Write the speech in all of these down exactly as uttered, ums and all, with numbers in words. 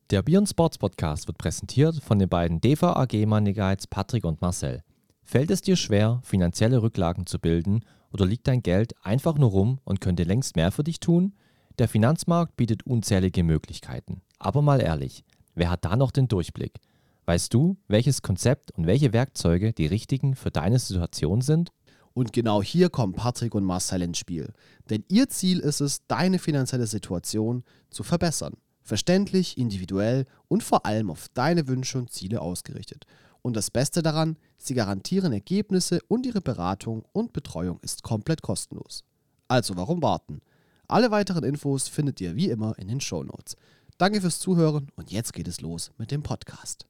Der Beyond Sports Podcast wird präsentiert von den beiden D V A G Money Guides Patrick und Marcel. Fällt es dir schwer, finanzielle Rücklagen zu bilden oder liegt dein Geld einfach nur rum und könnte längst mehr für dich tun? Der Finanzmarkt bietet unzählige Möglichkeiten. Aber mal ehrlich, wer hat da noch den Durchblick? Weißt du, welches Konzept und welche Werkzeuge die richtigen für deine Situation sind? Und genau hier kommen Patrick und Marcel ins Spiel. Denn ihr Ziel ist es, deine finanzielle Situation zu verbessern. Verständlich, individuell und vor allem auf deine Wünsche und Ziele ausgerichtet. Und das Beste daran, sie garantieren Ergebnisse und ihre Beratung und Betreuung ist komplett kostenlos. Also warum warten? Alle weiteren Infos findet ihr wie immer in den Shownotes. Danke fürs Zuhören und jetzt geht es los mit dem Podcast.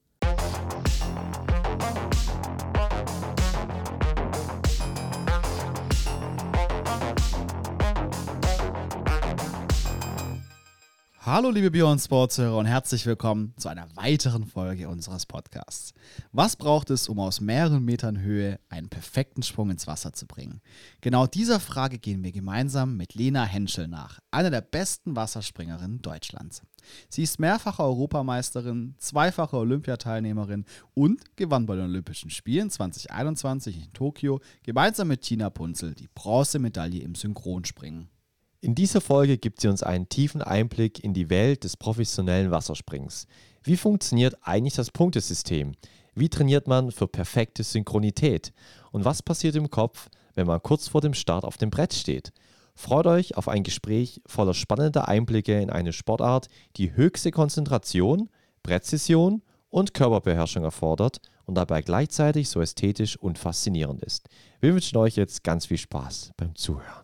Hallo liebe Beyond Sports-Hörer und herzlich willkommen zu einer weiteren Folge unseres Podcasts. Was braucht es, um aus mehreren Metern Höhe einen perfekten Sprung ins Wasser zu bringen? Genau dieser Frage gehen wir gemeinsam mit Lena Henschel nach, einer der besten Wasserspringerinnen Deutschlands. Sie ist mehrfache Europameisterin, zweifache Olympiateilnehmerin und gewann bei den Olympischen Spielen zwanzig einundzwanzig in Tokio gemeinsam mit Tina Punzel die Bronzemedaille im Synchronspringen. In dieser Folge gibt sie uns einen tiefen Einblick in die Welt des professionellen Wassersprings. Wie funktioniert eigentlich das Punktesystem? Wie trainiert man für perfekte Synchronität? Und was passiert im Kopf, wenn man kurz vor dem Start auf dem Brett steht? Freut euch auf ein Gespräch voller spannender Einblicke in eine Sportart, die höchste Konzentration, Präzision und Körperbeherrschung erfordert und dabei gleichzeitig so ästhetisch und faszinierend ist. Wir wünschen euch jetzt ganz viel Spaß beim Zuhören.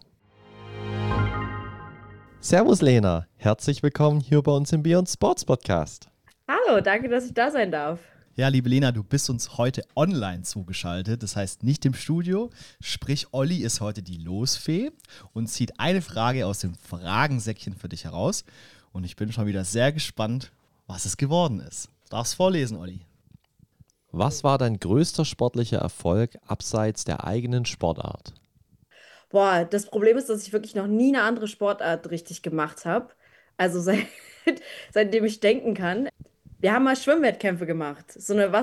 Servus Lena, herzlich willkommen hier bei uns im Beyond Sports Podcast. Hallo, danke, dass ich da sein darf. Ja, liebe Lena, du bist uns heute online zugeschaltet, das heißt nicht im Studio. Sprich, Olli ist heute die Losfee und zieht eine Frage aus dem Fragensäckchen für dich heraus. Und ich bin schon wieder sehr gespannt, was es geworden ist. Du darfst vorlesen, Olli. Was war dein größter sportlicher Erfolg abseits der eigenen Sportart? Boah, das Problem ist, dass ich wirklich noch nie eine andere Sportart richtig gemacht habe. Also seit, seitdem ich denken kann. Wir haben mal Schwimmwettkämpfe gemacht. So eine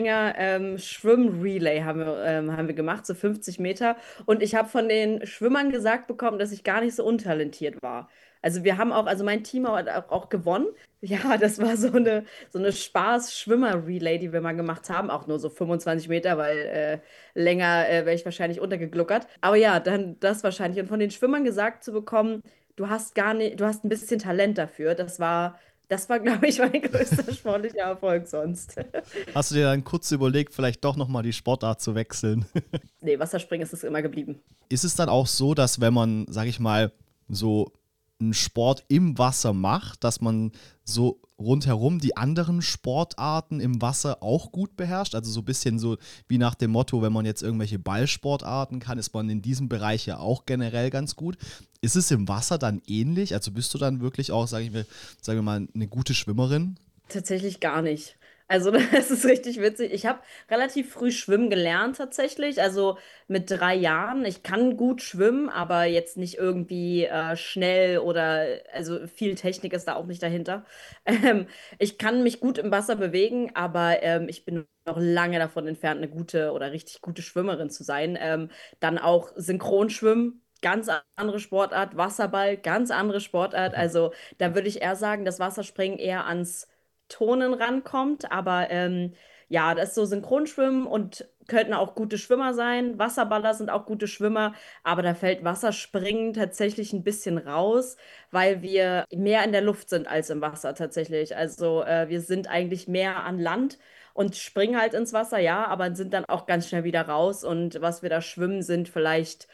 Wasserspringer-Schwimm-Relay haben wir, ähm, haben wir gemacht, so fünfzig Meter. Und ich habe von den Schwimmern gesagt bekommen, dass ich gar nicht so untalentiert war. Also wir haben auch, also mein Team hat auch, auch gewonnen. Ja, das war so eine, so eine Spaß-Schwimmer-Relay, die wir mal gemacht haben. Auch nur so fünfundzwanzig Meter, weil äh, länger äh, wäre ich wahrscheinlich untergegluckert. Aber ja, dann das wahrscheinlich. Und von den Schwimmern gesagt zu bekommen, du hast gar nicht, du hast ein bisschen Talent dafür, das war. Das war, glaube ich, mein größter sportlicher Erfolg sonst. Hast du dir dann kurz überlegt, vielleicht doch nochmal die Sportart zu wechseln? Nee, Wasserspringen ist es immer geblieben. Ist es dann auch so, dass wenn man, sag ich mal, so einen Sport im Wasser macht, dass man so rundherum die anderen Sportarten im Wasser auch gut beherrscht? Also so ein bisschen so wie nach dem Motto, wenn man jetzt irgendwelche Ballsportarten kann, ist man in diesem Bereich ja auch generell ganz gut. Ist es im Wasser dann ähnlich? Also bist du dann wirklich auch, sage ich mal, sagen wir mal, eine gute Schwimmerin? Tatsächlich gar nicht. Also das ist richtig witzig. Ich habe relativ früh schwimmen gelernt tatsächlich. Also mit drei Jahren. Ich kann gut schwimmen, aber jetzt nicht irgendwie äh, schnell oder also viel Technik ist da auch nicht dahinter. Ähm, ich kann mich gut im Wasser bewegen, aber ähm, ich bin noch lange davon entfernt, eine gute oder richtig gute Schwimmerin zu sein. Ähm, dann auch Synchronschwimmen. Ganz andere Sportart, Wasserball, ganz andere Sportart. Also da würde ich eher sagen, dass Wasserspringen eher ans Turnen rankommt. Aber ähm, ja, das ist so Synchronschwimmen und könnten auch gute Schwimmer sein. Wasserballer sind auch gute Schwimmer, aber da fällt Wasserspringen tatsächlich ein bisschen raus, weil wir mehr in der Luft sind als im Wasser tatsächlich. Also äh, wir sind eigentlich mehr an Land und springen halt ins Wasser, ja, aber sind dann auch ganz schnell wieder raus. Und was wir da schwimmen, sind vielleicht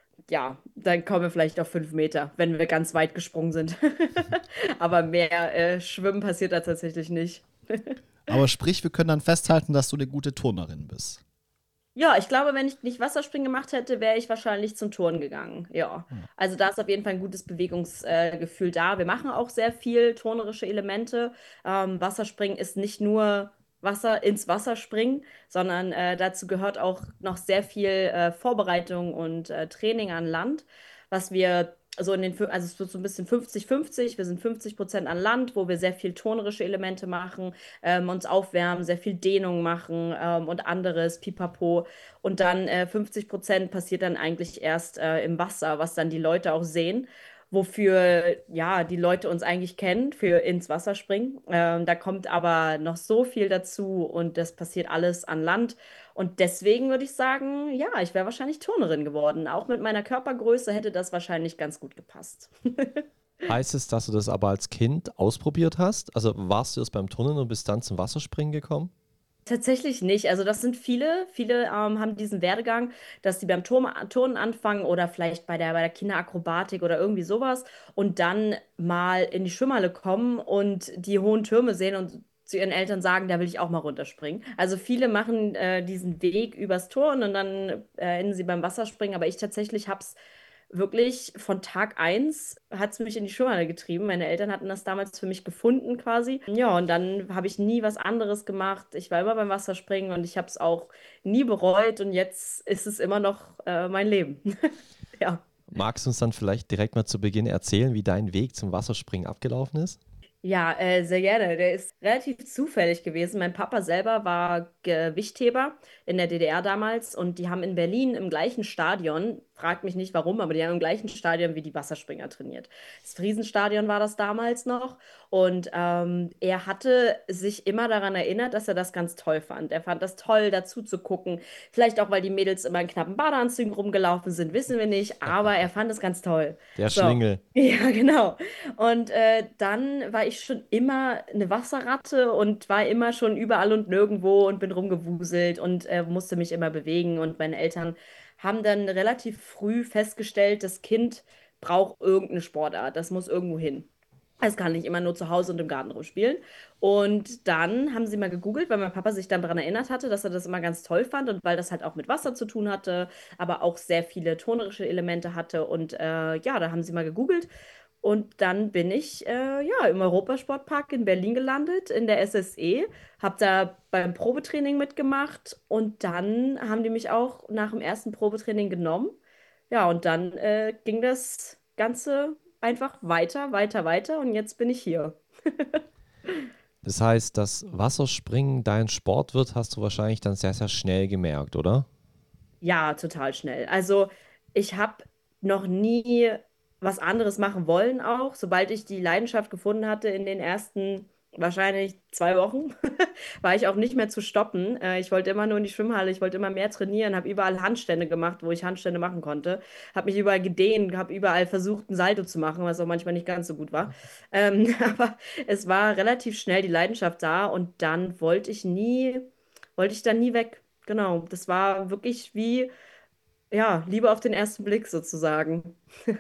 ja, dann kommen wir vielleicht auf fünf Meter, wenn wir ganz weit gesprungen sind. Aber mehr äh, Schwimmen passiert da tatsächlich nicht. Aber sprich, wir können dann festhalten, dass du eine gute Turnerin bist. Ja, ich glaube, wenn ich nicht Wasserspringen gemacht hätte, wäre ich wahrscheinlich zum Turnen gegangen. Ja, also da ist auf jeden Fall ein gutes Bewegungsgefühl äh, Gefühl da. Wir machen auch sehr viel turnerische Elemente. Ähm, Wasserspringen ist nicht nur Wasser ins Wasser springen, sondern äh, dazu gehört auch noch sehr viel äh, Vorbereitung und äh, Training an Land, was wir also in den, fü- also es wird so ein bisschen fünfzig fünfzig. Wir sind fünfzig Prozent an Land, wo wir sehr viel turnerische Elemente machen, ähm, uns aufwärmen, sehr viel Dehnung machen ähm, und anderes, Pipapo. Und dann äh, fünfzig Prozent passiert dann eigentlich erst äh, im Wasser, was dann die Leute auch sehen. Wofür ja die Leute uns eigentlich kennen, für ins Wasser springen. Ähm, da kommt aber noch so viel dazu und das passiert alles an Land. Und deswegen würde ich sagen, ja, ich wäre wahrscheinlich Turnerin geworden. Auch mit meiner Körpergröße hätte das wahrscheinlich ganz gut gepasst. Heißt es, dass du das aber als Kind ausprobiert hast? Also warst du erst beim Turnen und bist dann zum Wasserspringen gekommen? Tatsächlich nicht. Also das sind viele, viele ähm, haben diesen Werdegang, dass sie beim Turm, Turnen anfangen oder vielleicht bei der, bei der Kinderakrobatik oder irgendwie sowas und dann mal in die Schwimmhalle kommen und die hohen Türme sehen und zu ihren Eltern sagen, da will ich auch mal runterspringen. Also viele machen äh, diesen Weg übers Turnen und dann äh, enden sie beim Wasserspringen, aber ich tatsächlich habe es wirklich von Tag eins hat es mich in die Schwimmhalle getrieben. Meine Eltern hatten das damals für mich gefunden quasi. Ja, und dann habe ich nie was anderes gemacht. Ich war immer beim Wasserspringen und ich habe es auch nie bereut und jetzt ist es immer noch äh, mein Leben. Ja. Magst du uns dann vielleicht direkt mal zu Beginn erzählen, wie dein Weg zum Wasserspringen abgelaufen ist? Ja, äh, sehr gerne. Der ist relativ zufällig gewesen. Mein Papa selber war Gewichtheber in der D D R damals und die haben in Berlin im gleichen Stadion, fragt mich nicht warum, aber die haben im gleichen Stadion wie die Wasserspringer trainiert. Das Friesenstadion war das damals noch und ähm, er hatte sich immer daran erinnert, dass er das ganz toll fand. Er fand das toll, dazu zu gucken. Vielleicht auch, weil die Mädels immer in knappen Badeanzügen rumgelaufen sind, wissen wir nicht, aber er fand es ganz toll. Der So. Schlingel. Ja, genau. Und äh, dann war ich schon immer eine Wasserratte und war immer schon überall und nirgendwo und bin rumgewuselt und äh, musste mich immer bewegen. Und meine Eltern haben dann relativ früh festgestellt, das Kind braucht irgendeine Sportart. Das muss irgendwo hin. Es kann nicht immer nur zu Hause und im Garten rumspielen. Und dann haben sie mal gegoogelt, weil mein Papa sich dann daran erinnert hatte, dass er das immer ganz toll fand und weil das halt auch mit Wasser zu tun hatte, aber auch sehr viele turnerische Elemente hatte. Und äh, ja, da haben sie mal gegoogelt. Und dann bin ich äh, ja im Europasportpark in Berlin gelandet, in der S S E, habe da beim Probetraining mitgemacht und dann haben die mich auch nach dem ersten Probetraining genommen. Ja, und dann äh, ging das Ganze einfach weiter, weiter, weiter und jetzt bin ich hier. Das heißt, dass Wasserspringen dein Sport wird, hast du wahrscheinlich dann sehr, sehr schnell gemerkt, oder? Ja, total schnell. Also ich habe noch nie was anderes machen wollen auch. Sobald ich die Leidenschaft gefunden hatte in den ersten wahrscheinlich zwei Wochen, war ich auch nicht mehr zu stoppen. Äh, ich wollte immer nur in die Schwimmhalle, ich wollte immer mehr trainieren, habe überall Handstände gemacht, wo ich Handstände machen konnte, habe mich überall gedehnt, habe überall versucht, ein Salto zu machen, was auch manchmal nicht ganz so gut war. Ähm, aber es war relativ schnell die Leidenschaft da und dann wollte ich nie, wollte ich dann nie weg. Genau, das war wirklich wie, ja, Liebe auf den ersten Blick sozusagen.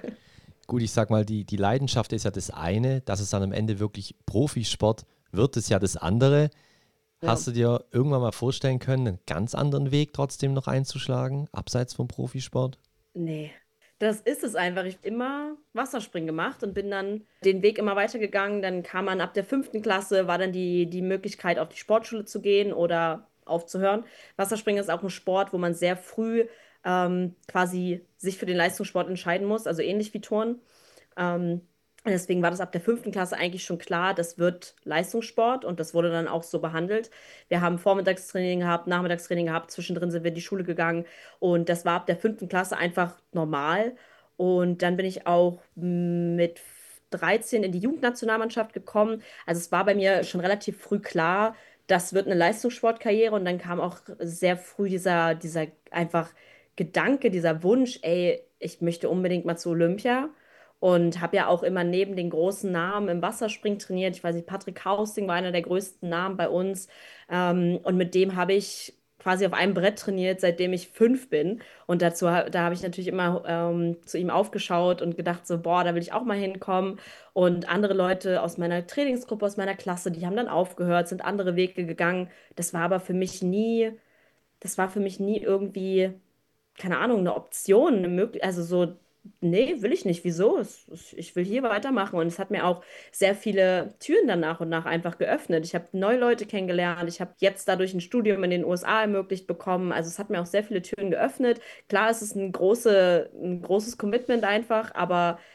Gut, ich sag mal, die, die Leidenschaft ist ja das eine, dass es dann am Ende wirklich Profisport wird, ist ja das andere. Ja, Hast du dir irgendwann mal vorstellen können, einen ganz anderen Weg trotzdem noch einzuschlagen, abseits vom Profisport? nee. Das ist es einfach. Ich habe immer Wasserspringen gemacht und bin dann den Weg immer weitergegangen. Dann kam man ab der fünften Klasse, war dann die, die Möglichkeit, auf die Sportschule zu gehen oder aufzuhören. Wasserspringen ist auch ein Sport, wo man sehr früh ähm, quasi sich für den Leistungssport entscheiden muss, also ähnlich wie Turnen. Ähm, Deswegen war das ab der fünften Klasse eigentlich schon klar, das wird Leistungssport und das wurde dann auch so behandelt. Wir haben Vormittagstraining gehabt, Nachmittagstraining gehabt, zwischendrin sind wir in die Schule gegangen und das war ab der fünften Klasse einfach normal. Und dann bin ich auch mit dreizehn in die Jugendnationalmannschaft gekommen. Also es war bei mir schon relativ früh klar, das wird eine Leistungssportkarriere und dann kam auch sehr früh dieser, dieser einfach Gedanke, dieser Wunsch, ey, ich möchte unbedingt mal zu Olympia. Und habe ja auch immer neben den großen Namen im Wasserspringen trainiert. Ich weiß nicht, Patrick Hausting war einer der größten Namen bei uns. Ähm, und mit dem habe ich quasi auf einem Brett trainiert, seitdem ich fünf bin. Und dazu, ha- da habe ich natürlich immer ähm, zu ihm aufgeschaut und gedacht, so, boah, da will ich auch mal hinkommen. Und andere Leute aus meiner Trainingsgruppe, aus meiner Klasse, die haben dann aufgehört, sind andere Wege gegangen. Das war aber für mich nie, das war für mich nie irgendwie keine Ahnung, eine Option, eine möglich also so, nee, will ich nicht. Wieso? Es, es, ich will hier weitermachen. Und es hat mir auch sehr viele Türen dann nach und nach einfach geöffnet. Ich habe neue Leute kennengelernt. Ich habe jetzt dadurch ein Studium in den U S A ermöglicht bekommen. Also es hat mir auch sehr viele Türen geöffnet. Klar, es ist ein große, ein großes Commitment einfach, aber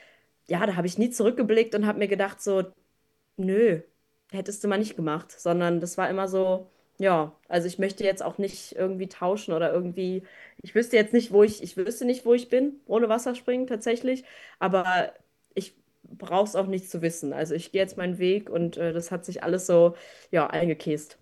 ja, da habe ich nie zurückgeblickt und habe mir gedacht, so, nö, hättest du mal nicht gemacht, sondern das war immer so, ja, also ich möchte jetzt auch nicht irgendwie tauschen oder irgendwie, ich wüsste jetzt nicht, wo ich, ich wüsste nicht, wo ich bin, ohne Wasserspringen tatsächlich, aber ich brauche es auch nicht zu wissen. Also ich gehe jetzt meinen Weg und äh, das hat sich alles so, ja, eingekäst.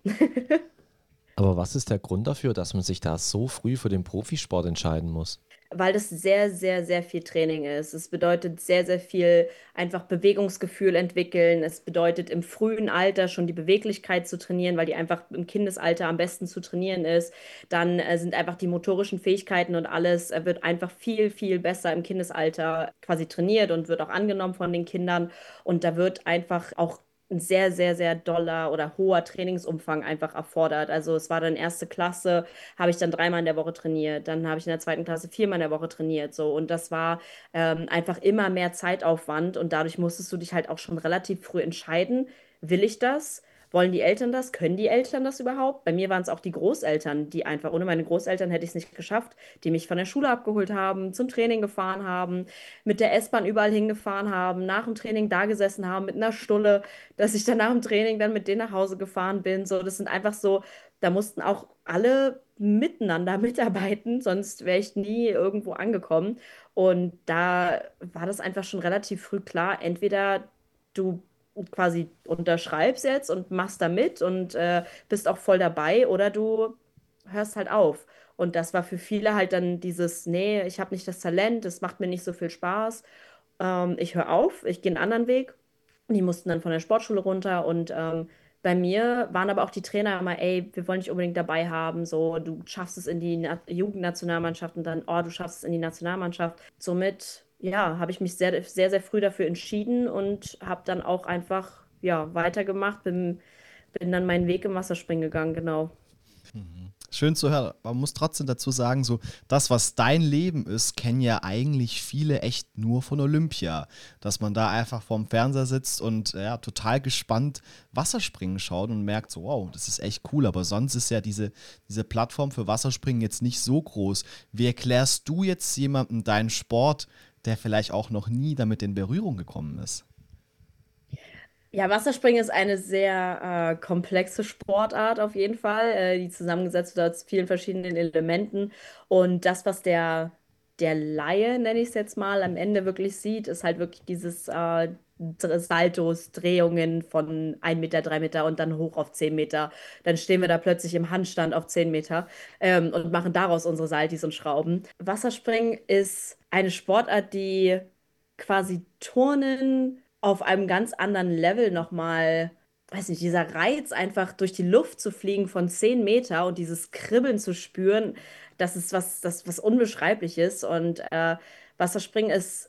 Aber was ist der Grund dafür, dass man sich da so früh für den Profisport entscheiden muss? Weil das sehr, sehr, sehr viel Training ist. Es bedeutet sehr, sehr viel einfach Bewegungsgefühl entwickeln. Es bedeutet im frühen Alter schon die Beweglichkeit zu trainieren, weil die einfach im Kindesalter am besten zu trainieren ist. Dann äh, sind einfach die motorischen Fähigkeiten und alles äh, wird einfach viel, viel besser im Kindesalter quasi trainiert und wird auch angenommen von den Kindern. Und da wird einfach auch ein sehr, sehr, sehr doller oder hoher Trainingsumfang einfach erfordert. Also es war dann erste Klasse, habe ich dann dreimal in der Woche trainiert. Dann habe ich in der zweiten Klasse viermal in der Woche trainiert. So. Und das war ähm, einfach immer mehr Zeitaufwand. Und dadurch musstest du dich halt auch schon relativ früh entscheiden, will ich das? Wollen die Eltern das? Können die Eltern das überhaupt? Bei mir waren es auch die Großeltern, die einfach, ohne meine Großeltern hätte ich es nicht geschafft, die mich von der Schule abgeholt haben, zum Training gefahren haben, mit der S-Bahn überall hingefahren haben, nach dem Training da gesessen haben mit einer Stulle, dass ich dann nach dem Training dann mit denen nach Hause gefahren bin. So, das sind einfach so, da mussten auch alle miteinander mitarbeiten, sonst wäre ich nie irgendwo angekommen. Und da war das einfach schon relativ früh klar, entweder du quasi unterschreibst jetzt und machst da mit und äh, bist auch voll dabei oder du hörst halt auf. Und das war für viele halt dann dieses, nee, ich habe nicht das Talent, es macht mir nicht so viel Spaß. Ähm, ich höre auf, ich gehe einen anderen Weg. Die mussten dann von der Sportschule runter und ähm, bei mir waren aber auch die Trainer immer, ey, wir wollen dich unbedingt dabei haben, so, du schaffst es in die Na Jugendnationalmannschaft und dann, oh, du schaffst es in die Nationalmannschaft. Somit, ja, habe ich mich sehr, sehr, sehr früh dafür entschieden und habe dann auch einfach, ja, weitergemacht, bin, bin dann meinen Weg im Wasserspringen gegangen, genau. Schön zu hören. Man muss trotzdem dazu sagen, so das, was dein Leben ist, kennen ja eigentlich viele echt nur von Olympia. Dass man da einfach vorm Fernseher sitzt und ja, total gespannt Wasserspringen schaut und merkt so, wow, das ist echt cool. Aber sonst ist ja diese, diese Plattform für Wasserspringen jetzt nicht so groß. Wie erklärst du jetzt jemandem deinen Sport, der vielleicht auch noch nie damit in Berührung gekommen ist? Ja, Wasserspringen ist eine sehr äh, komplexe Sportart auf jeden Fall, äh, die zusammengesetzt wird aus vielen verschiedenen Elementen. Und das, was der, der Laie, nenne ich es jetzt mal, am Ende wirklich sieht, ist halt wirklich dieses äh, Dr- Saltos, Drehungen von ein Meter, drei Meter und dann hoch auf zehn Meter. Dann stehen wir da plötzlich im Handstand auf zehn Meter ähm, und machen daraus unsere Saltis und Schrauben. Wasserspringen ist eine Sportart, die quasi Turnen auf einem ganz anderen Level nochmal, weiß nicht, dieser Reiz, einfach durch die Luft zu fliegen von zehn Meter und dieses Kribbeln zu spüren, das ist was, das was Unbeschreibliches. Und äh, Wasserspringen ist,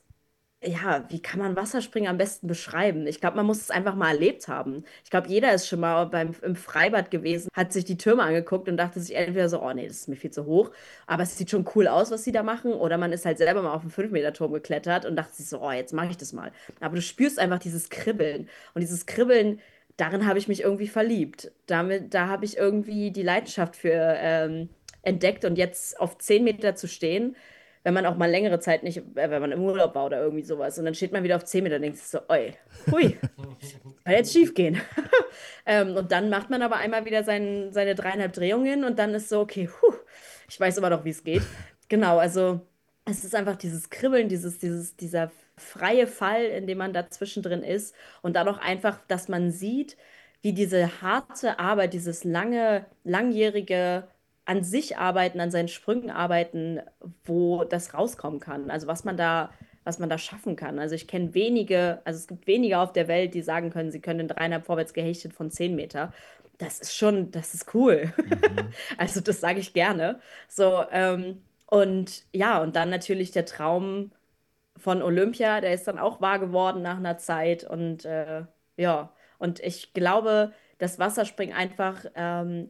ja, wie kann man Wasserspringen am besten beschreiben? Ich glaube, man muss es einfach mal erlebt haben. Ich glaube, jeder ist schon mal beim, im Freibad gewesen, hat sich die Türme angeguckt und dachte sich entweder so, oh nee, das ist mir viel zu hoch, aber es sieht schon cool aus, was sie da machen. Oder man ist halt selber mal auf einen fünf Meter Turm geklettert und dachte sich so, oh, jetzt mache ich das mal. Aber du spürst einfach dieses Kribbeln. Und dieses Kribbeln, darin habe ich mich irgendwie verliebt. Damit, da habe ich irgendwie die Leidenschaft für ähm, entdeckt und jetzt auf zehn Meter zu stehen, wenn man auch mal längere Zeit nicht, äh, wenn man im Urlaub war oder irgendwie sowas. Und dann steht man wieder auf zehn Meter und denkt sich so, oi, hui, kann jetzt schief gehen. ähm, und dann macht man aber einmal wieder sein, seine dreieinhalb Drehungen und dann ist so, okay, puh, ich weiß immer noch, wie es geht. Genau, also es ist einfach dieses Kribbeln, dieses, dieses, dieser freie Fall, in dem man da zwischendrin ist. Und dann auch einfach, dass man sieht, wie diese harte Arbeit, dieses lange, langjährige an sich arbeiten, an seinen Sprüngen arbeiten, wo das rauskommen kann. Also was man da, was man da schaffen kann. Also ich kenne wenige, also es gibt wenige auf der Welt, die sagen können, sie können in dreieinhalb vorwärts gehechtet von zehn Meter. Das ist schon, das ist cool. Mhm. Also das sage ich gerne. So, ähm, und ja, und dann natürlich der Traum von Olympia, der ist dann auch wahr geworden nach einer Zeit. Und äh, ja, und ich glaube, dass Wasserspringen einfach ähm,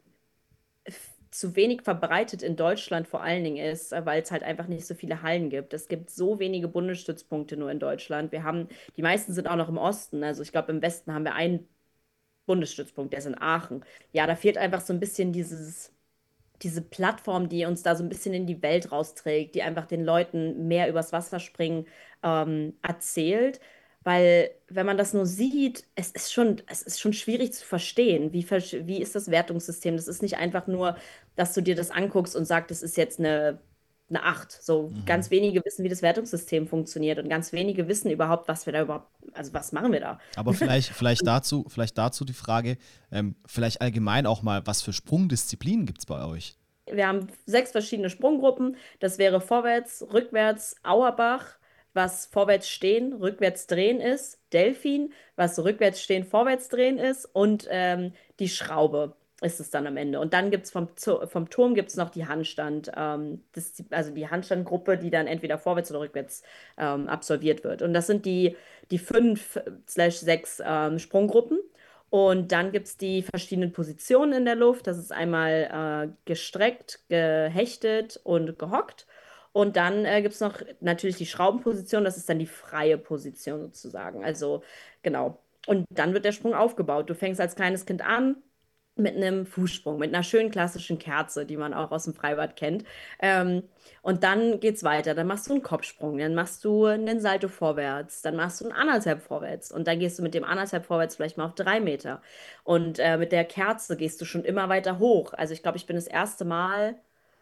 zu wenig verbreitet in Deutschland vor allen Dingen ist, äh, weil es halt einfach nicht so viele Hallen gibt. Es gibt so wenige Bundesstützpunkte nur in Deutschland. Wir haben, die meisten sind auch noch im Osten. Also ich glaube, im Westen haben wir einen Bundesstützpunkt, der ist in Aachen. Ja, da fehlt einfach so ein bisschen dieses, diese Plattform, die uns da so ein bisschen in die Welt rausträgt, die einfach den Leuten mehr übers Wasserspringen ähm, erzählt. Weil wenn man das nur sieht, es ist schon, es ist schon schwierig zu verstehen. Wie, versch- wie ist das Wertungssystem? Das ist nicht einfach nur, dass du dir das anguckst und sagst, das ist jetzt eine, eine acht. So Mhm. ganz wenige wissen, wie das Wertungssystem funktioniert und ganz wenige wissen überhaupt, was wir da überhaupt, also was machen wir da? Aber vielleicht, vielleicht dazu, vielleicht dazu die Frage, ähm, vielleicht allgemein auch mal, was für Sprungdisziplinen gibt es bei euch? Wir haben sechs verschiedene Sprunggruppen. Das wäre vorwärts, rückwärts, Auerbach, was vorwärts stehen, rückwärts drehen ist, Delfin, was rückwärts stehen, vorwärts drehen ist und ähm, die Schraube ist es dann am Ende. Und dann gibt es vom, Zu- vom Turm gibt's noch die Handstand, ähm, das, also die Handstandgruppe, die dann entweder vorwärts oder rückwärts ähm, absolviert wird. Und das sind die, die fünf slash sechs ähm, Sprunggruppen. Und dann gibt es die verschiedenen Positionen in der Luft. Das ist einmal äh, gestreckt, gehechtet und gehockt. Und dann äh, gibt es noch natürlich die Schraubenposition. Das ist dann die freie Position sozusagen. Also genau. Und dann wird der Sprung aufgebaut. Du fängst als kleines Kind an mit einem Fußsprung, mit einer schönen klassischen Kerze, die man auch aus dem Freibad kennt. Ähm, und dann geht's weiter. Dann machst du einen Kopfsprung, dann machst du einen Salto vorwärts, dann machst du einen Anderthalb vorwärts und dann gehst du mit dem Anderthalb vorwärts vielleicht mal auf drei Meter. Und äh, mit der Kerze gehst du schon immer weiter hoch. Also ich glaube, ich bin das erste Mal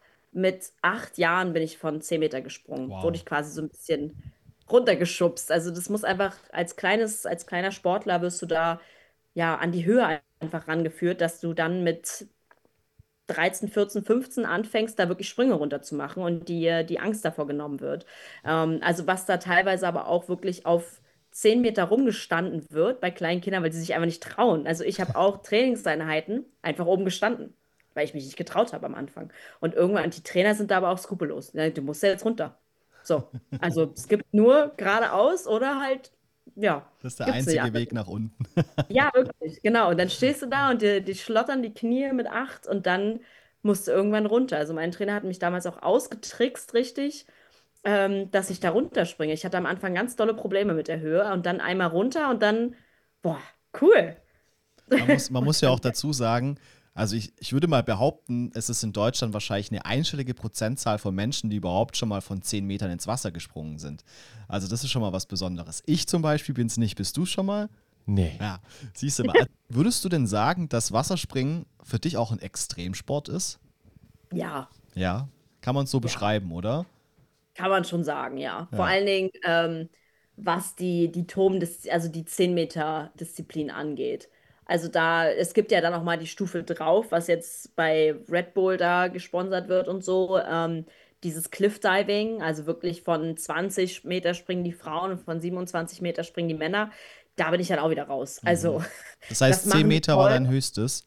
mit acht Jahren bin ich von zehn Meter gesprungen. Wurde Wow. ich quasi so ein bisschen runtergeschubst. Also das muss einfach als kleines, als kleiner Sportler wirst du da ja an die Höhe einfach rangeführt, dass du dann mit dreizehn, vierzehn, fünfzehn anfängst, da wirklich Sprünge runter zu machen und dir die Angst davor genommen wird. Ähm, also was da teilweise aber auch wirklich auf zehn Meter rumgestanden wird bei kleinen Kindern, weil sie sich einfach nicht trauen. Also ich habe auch Trainingseinheiten einfach oben gestanden, weil ich mich nicht getraut habe am Anfang. Und irgendwann, die Trainer sind da aber auch skrupellos. Ne, du musst ja jetzt runter. So, also es gibt nur geradeaus oder halt, ja, Das ist der gibt's nicht einzige anders. Weg nach unten. Ja, wirklich, genau. Und dann stehst du da und dir, die schlottern die Knie mit acht und dann musst du irgendwann runter. Also mein Trainer hat mich damals auch ausgetrickst, richtig, ähm, dass ich da runterspringe. Ich hatte am Anfang ganz dolle Probleme mit der Höhe und dann einmal runter und dann, boah, cool. Man muss, man Und muss ja dann, auch dazu sagen, also ich, ich würde mal behaupten, es ist in Deutschland wahrscheinlich eine einstellige Prozentzahl von Menschen, die überhaupt schon mal von zehn Metern ins Wasser gesprungen sind. Also das ist schon mal was Besonderes. Ich zum Beispiel bin es nicht. Bist du schon mal? Nee. Ja, siehst du mal. Würdest du denn sagen, dass Wasserspringen für dich auch ein Extremsport ist? ja, Ja, kann man es so ja. beschreiben, oder? Kann man schon sagen, ja. Vor Ja. allen Dingen, ähm, was die, die Turm, also die zehn Meter Disziplin angeht. Also da, es gibt ja dann noch mal die Stufe drauf, was jetzt bei Red Bull da gesponsert wird und so. Ähm, dieses Cliff Diving, also wirklich von zwanzig Meter springen die Frauen und von siebenundzwanzig Meter springen die Männer. Da bin ich dann auch wieder raus. Mhm. Also, Das das heißt, zehn machen die Meter war toll. dein höchstes.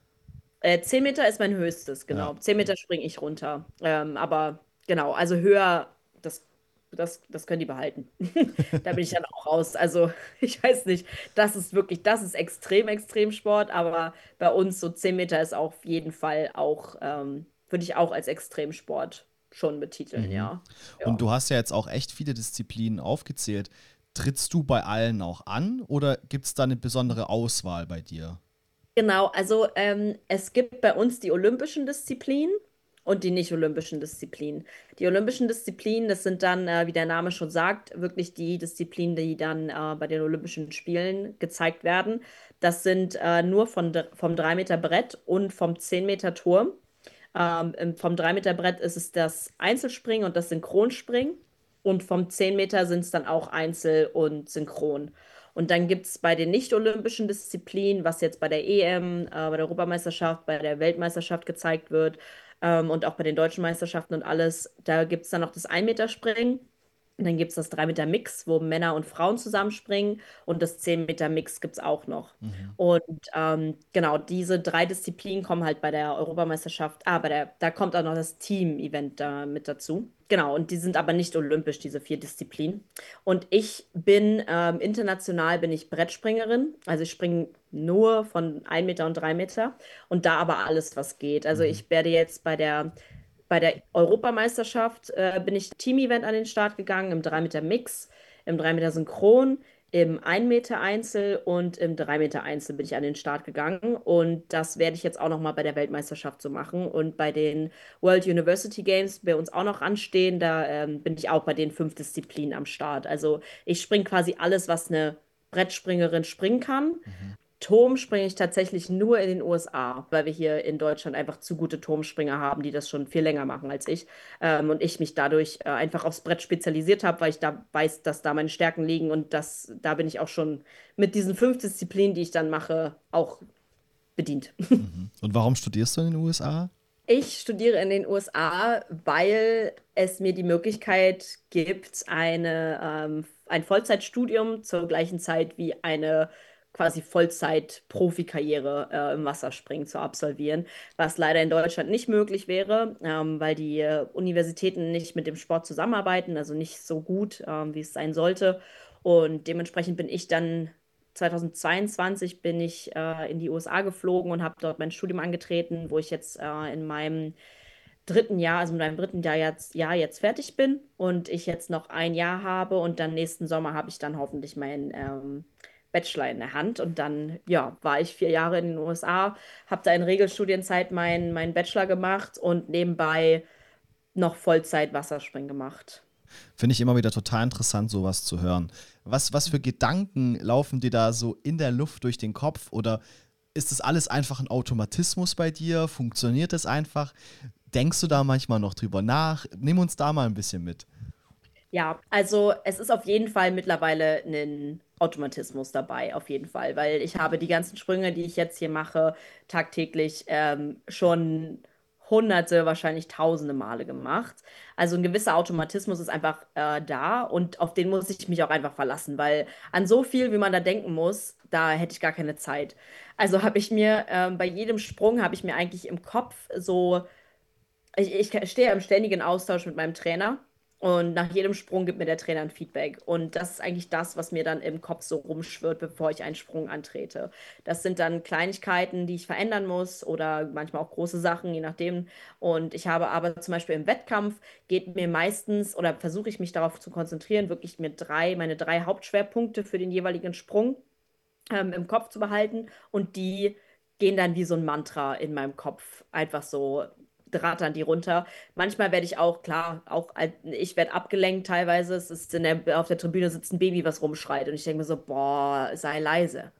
Äh, zehn Meter ist mein höchstes, Ja. genau. Zehn Meter springe ich runter. Ähm, aber genau, also höher, das, das, das können die behalten. Da bin ich dann auch raus. Also ich weiß nicht, das ist wirklich, das ist extrem, extrem Sport, aber bei uns so zehn Meter ist auf jeden Fall auch, ähm, würde ich auch als Extremsport schon betiteln, Mhm. ja. Und Ja. du hast ja jetzt auch echt viele Disziplinen aufgezählt. Trittst du bei allen auch an oder gibt es da eine besondere Auswahl bei dir? Genau, also ähm, es gibt bei uns die olympischen Disziplinen und die nicht-olympischen Disziplinen. Die olympischen Disziplinen, das sind dann, äh, wie der Name schon sagt, wirklich die Disziplinen, die dann äh, bei den Olympischen Spielen gezeigt werden. Das sind äh, nur von, dr- vom drei Meter Brett und vom zehn Meter Turm. Ähm, im- vom drei Meter Brett ist es das Einzelspringen und das Synchronspringen. Und vom zehn Meter sind es dann auch Einzel und Synchron. Und dann gibt es bei den nicht-olympischen Disziplinen, was jetzt bei der E M, äh, bei der Europameisterschaft, bei der Weltmeisterschaft gezeigt wird ähm, und auch bei den deutschen Meisterschaften und alles, da gibt es dann noch das ein Meter Springen. Und dann gibt es das drei Meter Mix, wo Männer und Frauen zusammenspringen. Und das zehn Meter Mix gibt es auch noch. Mhm. Und ähm, genau, diese drei Disziplinen kommen halt bei der Europameisterschaft. Ah, bei der, da kommt auch noch das Team-Event da mit dazu. Genau, und die sind aber nicht olympisch, diese vier Disziplinen. Und ich bin ähm, international bin ich Brettspringerin. Also ich springe nur von ein Meter und drei Meter und da aber alles, was geht. Also Mhm. ich werde jetzt bei der bei der Europameisterschaft äh, bin ich Team-Event an den Start gegangen, im drei Meter Mix, im drei Meter Synchron, Im ein Meter Einzel und im drei Meter Einzel bin ich an den Start gegangen und das werde ich jetzt auch noch mal bei der Weltmeisterschaft so machen und bei den World University Games bei uns auch noch anstehen, da ähm, bin ich auch bei den fünf Disziplinen am Start. Also ich springe quasi alles, was eine Brettspringerin springen kann. Mhm. Turm springe ich tatsächlich nur in den U S A, weil wir hier in Deutschland einfach zu gute Turmspringer haben, die das schon viel länger machen als ich. Ähm, und ich mich dadurch äh, einfach aufs Brett spezialisiert habe, weil ich da weiß, dass da meine Stärken liegen. Und das, da bin ich auch schon mit diesen fünf Disziplinen, die ich dann mache, auch bedient. Mhm. Und warum studierst du in den U S A? Ich studiere in den U S A, weil es mir die Möglichkeit gibt, eine, ähm, ein Vollzeitstudium zur gleichen Zeit wie eine quasi Vollzeit-Profikarriere äh, im Wasserspringen zu absolvieren, was leider in Deutschland nicht möglich wäre, ähm, weil die äh, Universitäten nicht mit dem Sport zusammenarbeiten, also nicht so gut, ähm, wie es sein sollte. Und dementsprechend bin ich dann zweitausendzweiundzwanzig bin ich äh, in die U S A geflogen und habe dort mein Studium angetreten, wo ich jetzt äh, in meinem dritten Jahr, also mit meinem dritten Jahr jetzt, Jahr jetzt fertig bin und ich jetzt noch ein Jahr habe und dann nächsten Sommer habe ich dann hoffentlich meinen ähm, Bachelor in der Hand und dann, ja, war ich vier Jahre in den U S A, habe da in Regelstudienzeit meinen meinen Bachelor gemacht und nebenbei noch Vollzeit Wasserspringen gemacht. Finde ich immer wieder total interessant, sowas zu hören. Was, was für Gedanken laufen dir da so in der Luft durch den Kopf? Oder ist das alles einfach ein Automatismus bei dir? Funktioniert es einfach? Denkst du da manchmal noch drüber nach? Nimm uns da mal ein bisschen mit. Ja, also es ist auf jeden Fall mittlerweile ein Automatismus dabei, auf jeden Fall, weil ich habe die ganzen Sprünge, die ich jetzt hier mache, tagtäglich ähm, schon hunderte, wahrscheinlich tausende Male gemacht. Also ein gewisser Automatismus ist einfach äh, da und auf den muss ich mich auch einfach verlassen, weil an so viel, wie man da denken muss, da hätte ich gar keine Zeit. Also habe ich mir ähm, bei jedem Sprung habe ich mir eigentlich im Kopf so ich, ich stehe im ständigen Austausch mit meinem Trainer und nach jedem Sprung gibt mir der Trainer ein Feedback. Und das ist eigentlich das, was mir dann im Kopf so rumschwirrt, bevor ich einen Sprung antrete. Das sind dann Kleinigkeiten, die ich verändern muss oder manchmal auch große Sachen, je nachdem. Und ich habe aber zum Beispiel im Wettkampf geht mir meistens oder versuche ich mich darauf zu konzentrieren, wirklich mir drei, meine drei Hauptschwerpunkte für den jeweiligen Sprung ähm, im Kopf zu behalten und die gehen dann wie so ein Mantra in meinem Kopf einfach so rattern die runter. Manchmal werde ich auch, klar, auch als- ich werde abgelenkt teilweise. Es ist in der, auf der Tribüne sitzt ein Baby, was rumschreit und ich denke mir so, boah, sei leise.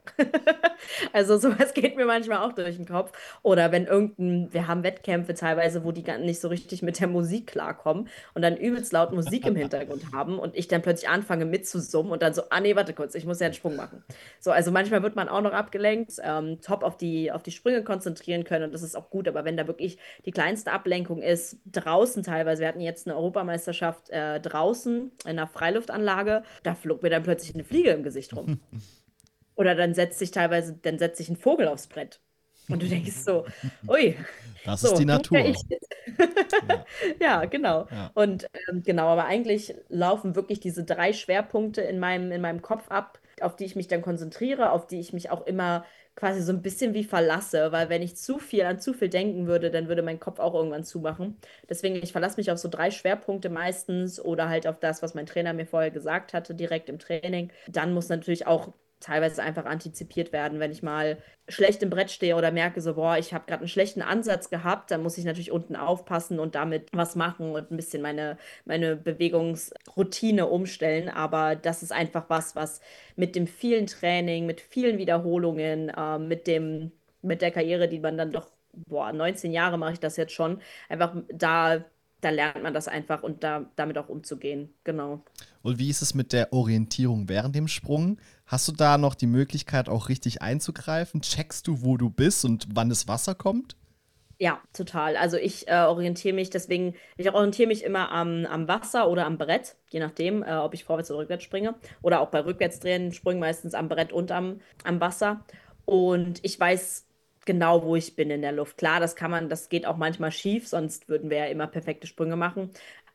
Also sowas geht mir manchmal auch durch den Kopf. Oder wenn irgendein, wir haben Wettkämpfe teilweise, wo die gar nicht so richtig mit der Musik klarkommen und dann übelst laut Musik im Hintergrund haben und ich dann plötzlich anfange mitzusummen und dann so, ah nee, warte kurz, ich muss ja einen Sprung machen. So, also manchmal wird man auch noch abgelenkt, ähm, top auf die, auf die Sprünge konzentrieren können und das ist auch gut, aber wenn da wirklich die kleinste Ablenkung ist, draußen teilweise, wir hatten jetzt eine Europameisterschaft äh, draußen in einer Freiluftanlage, da flog mir dann plötzlich eine Fliege im Gesicht rum. Oder dann setzt sich teilweise, dann setzt sich ein Vogel aufs Brett. Und du denkst so, ui, Das ist so, die du ja Natur. ich. Ja, Ja, genau. ja. Und ähm, genau, aber eigentlich laufen wirklich diese drei Schwerpunkte in meinem, in meinem Kopf ab, auf die ich mich dann konzentriere, auf die ich mich auch immer quasi so ein bisschen wie verlasse, weil wenn ich zu viel an zu viel denken würde, dann würde mein Kopf auch irgendwann zumachen. Deswegen, ich verlasse mich auf so drei Schwerpunkte meistens oder halt auf das, was mein Trainer mir vorher gesagt hatte, direkt im Training. Dann muss natürlich auch teilweise einfach antizipiert werden, wenn ich mal schlecht im Brett stehe oder merke so, boah, ich habe gerade einen schlechten Ansatz gehabt, dann muss ich natürlich unten aufpassen und damit was machen und ein bisschen meine, meine Bewegungsroutine umstellen. Aber das ist einfach was, was mit dem vielen Training, mit vielen Wiederholungen, äh, mit dem, mit der Karriere, die man dann doch, boah, neunzehn Jahre mache ich das jetzt schon, einfach da, da lernt man das einfach und da, damit auch umzugehen. Genau. Und wie ist es mit der Orientierung während dem Sprung? Hast du da noch die Möglichkeit, auch richtig einzugreifen? Checkst du, wo du bist und wann das Wasser kommt? Ja, total. Also ich äh, orientiere mich deswegen, ich orientiere mich immer am, am Wasser oder am Brett, je nachdem, äh, ob ich vorwärts oder rückwärts springe. Oder auch bei rückwärts drehenden Sprüngen meistens am Brett und am, am Wasser. Und ich weiß genau, wo ich bin in der Luft. Klar, das kann man, das geht auch manchmal schief, sonst würden wir ja immer perfekte Sprünge machen.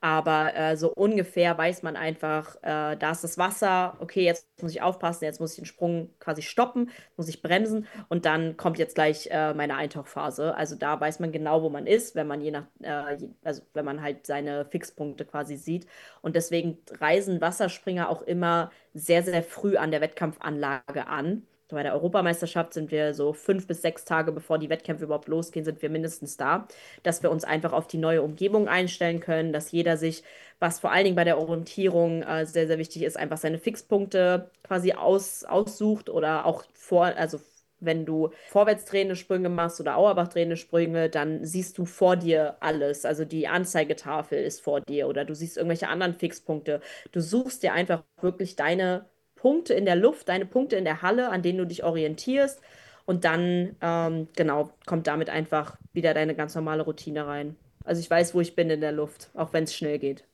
Aber äh, so ungefähr weiß man einfach, äh, da ist das Wasser, okay, jetzt muss ich aufpassen, jetzt muss ich den Sprung quasi stoppen, muss ich bremsen und dann kommt jetzt gleich äh, meine Eintauchphase. Also da weiß man genau, wo man ist, wenn man je nach, äh, je- also wenn man halt seine Fixpunkte quasi sieht. Und deswegen reisen Wasserspringer auch immer sehr, sehr früh an der Wettkampfanlage an. Bei der Europameisterschaft sind wir so fünf bis sechs Tage, bevor die Wettkämpfe überhaupt losgehen, sind wir mindestens da, dass wir uns einfach auf die neue Umgebung einstellen können, dass jeder sich, was vor allen Dingen bei der Orientierung äh, sehr, sehr wichtig ist, einfach seine Fixpunkte quasi aus, aussucht oder auch vor, also wenn du vorwärts drehende Sprünge machst oder Auerbach drehende Sprünge, dann siehst du vor dir alles. Also die Anzeigetafel ist vor dir oder du siehst irgendwelche anderen Fixpunkte. Du suchst dir einfach wirklich deine Punkte in der Luft, deine Punkte in der Halle, an denen du dich orientierst. Und dann, ähm, genau, kommt damit einfach wieder deine ganz normale Routine rein. Also ich weiß, wo ich bin in der Luft, auch wenn es schnell geht.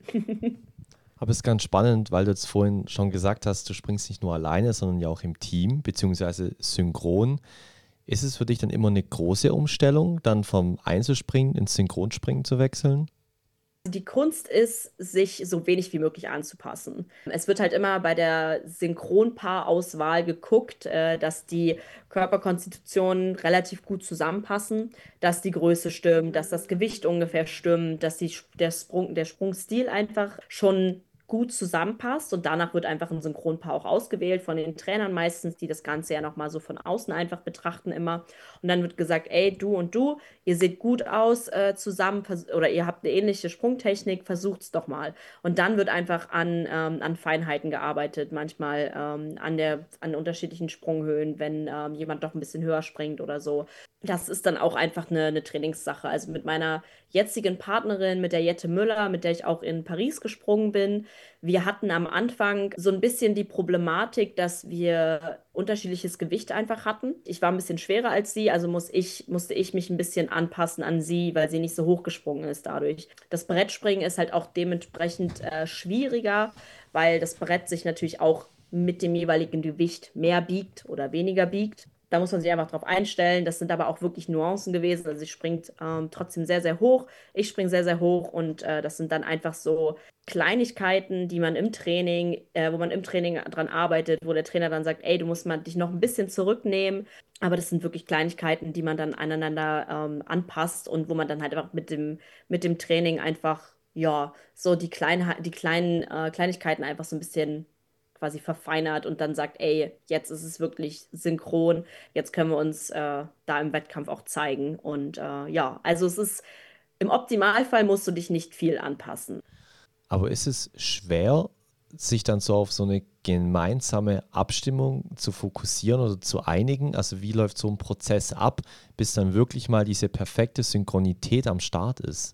Aber es ist ganz spannend, weil du jetzt vorhin schon gesagt hast, du springst nicht nur alleine, sondern ja auch im Team, beziehungsweise synchron. Ist es für dich dann immer eine große Umstellung, dann vom Einzelspringen ins Synchronspringen zu wechseln? Die Kunst ist, sich so wenig wie möglich anzupassen. Es wird halt immer bei der Synchronpaarauswahl geguckt, äh, dass die Körperkonstitutionen relativ gut zusammenpassen, dass die Größe stimmt, dass das Gewicht ungefähr stimmt, dass die, der Sprung, der Sprungstil einfach schon gut zusammenpasst und danach wird einfach ein Synchronpaar auch ausgewählt von den Trainern meistens, die das Ganze ja nochmal so von außen einfach betrachten immer. Und dann wird gesagt, ey, du und du, ihr seht gut aus äh, zusammen vers- oder ihr habt eine ähnliche Sprungtechnik, versucht's doch mal. Und dann wird einfach an, ähm, an Feinheiten gearbeitet, manchmal ähm, an der, an unterschiedlichen Sprunghöhen, wenn ähm, jemand doch ein bisschen höher springt oder so. Das ist dann auch einfach eine, eine Trainingssache. Also mit meiner jetzigen Partnerin, mit der Jette Müller, mit der ich auch in Paris gesprungen bin, wir hatten am Anfang so ein bisschen die Problematik, dass wir unterschiedliches Gewicht einfach hatten. Ich war ein bisschen schwerer als sie, also muss ich, musste ich mich ein bisschen anpassen an sie, weil sie nicht so hoch gesprungen ist dadurch. Das Brettspringen ist halt auch dementsprechend äh, schwieriger, weil das Brett sich natürlich auch mit dem jeweiligen Gewicht mehr biegt oder weniger biegt. Da muss man sich einfach drauf einstellen. Das sind aber auch wirklich Nuancen gewesen. Also sie springt ähm, trotzdem sehr, sehr hoch. Ich springe sehr, sehr hoch und äh, das sind dann einfach so Kleinigkeiten, die man im Training, äh, wo man im Training dran arbeitet, wo der Trainer dann sagt, ey, du musst mal dich noch ein bisschen zurücknehmen. Aber das sind wirklich Kleinigkeiten, die man dann aneinander ähm, anpasst und wo man dann halt einfach mit dem, mit dem Training einfach, ja, so die kleinen, die kleinen äh, Kleinigkeiten einfach so ein bisschen quasi verfeinert und dann sagt, ey, jetzt ist es wirklich synchron, jetzt können wir uns äh, da im Wettkampf auch zeigen. Und äh, ja, also es ist, im Optimalfall musst du dich nicht viel anpassen. Aber ist es schwer, sich dann so auf so eine gemeinsame Abstimmung zu fokussieren oder zu einigen? Also wie läuft so ein Prozess ab, bis dann wirklich mal diese perfekte Synchronität am Start ist?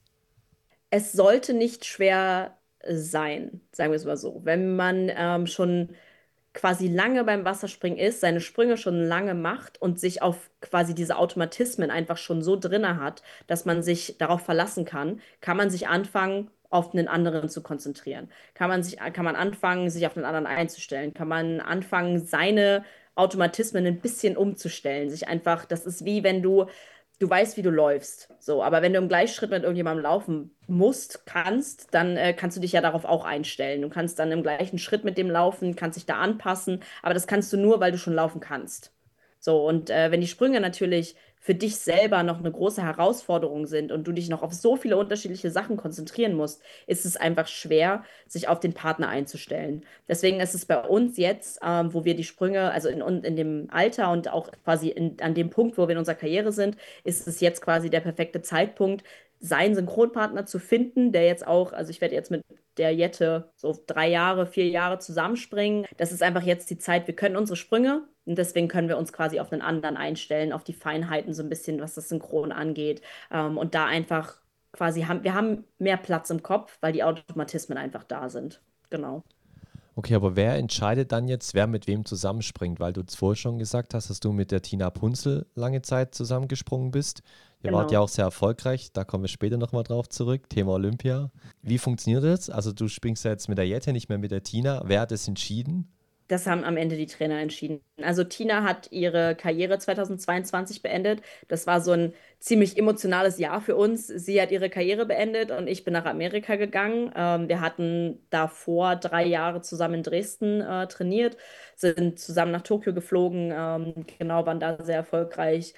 Es sollte nicht schwer sein, sagen wir es mal so. Wenn man ähm, schon quasi lange beim Wasserspringen ist, seine Sprünge schon lange macht und sich auf quasi diese Automatismen einfach schon so drinne hat, dass man sich darauf verlassen kann, kann man sich anfangen, auf einen anderen zu konzentrieren. Kann man sich, kann man anfangen, sich auf einen anderen einzustellen. Kann man anfangen, seine Automatismen ein bisschen umzustellen. Sich einfach, das ist wie wenn du du weißt, wie du läufst. So, aber wenn du im Gleichschritt mit irgendjemandem laufen musst, kannst, dann äh, kannst du dich ja darauf auch einstellen. Du kannst dann im gleichen Schritt mit dem laufen, kannst dich da anpassen, aber das kannst du nur, weil du schon laufen kannst. So, und äh, wenn die Sprünge natürlich für dich selber noch eine große Herausforderung sind und du dich noch auf so viele unterschiedliche Sachen konzentrieren musst, ist es einfach schwer, sich auf den Partner einzustellen. Deswegen ist es bei uns jetzt, ähm, wo wir die Sprünge, also in, in dem Alter und auch quasi in, an dem Punkt, wo wir in unserer Karriere sind, ist es jetzt quasi der perfekte Zeitpunkt, seinen Synchronpartner zu finden, der jetzt auch, also ich werde jetzt mit der Jette so drei Jahre, vier Jahre zusammenspringen. Das ist einfach jetzt die Zeit, wir können unsere Sprünge und deswegen können wir uns quasi auf einen anderen einstellen, auf die Feinheiten so ein bisschen, was das Synchron angeht. Ähm, und da einfach quasi haben, wir haben mehr Platz im Kopf, weil die Automatismen einfach da sind. Genau. Okay, aber wer entscheidet dann jetzt, wer mit wem zusammenspringt? Weil du es vorher schon gesagt hast, dass du mit der Tina Punzel lange Zeit zusammengesprungen bist. Ihr wart ja Genau. auch sehr erfolgreich, da kommen wir später nochmal drauf zurück, Thema Olympia. Wie funktioniert das? Also du springst ja jetzt mit der Jette, nicht mehr mit der Tina. Wer hat es entschieden? Das haben am Ende die Trainer entschieden. Also Tina hat ihre Karriere zweitausendzweiundzwanzig beendet. Das war so ein ziemlich emotionales Jahr für uns. Sie hat ihre Karriere beendet und ich bin nach Amerika gegangen. Ähm, wir hatten davor drei Jahre zusammen in Dresden äh, trainiert, sind zusammen nach Tokio geflogen, ähm, genau, waren da sehr erfolgreich.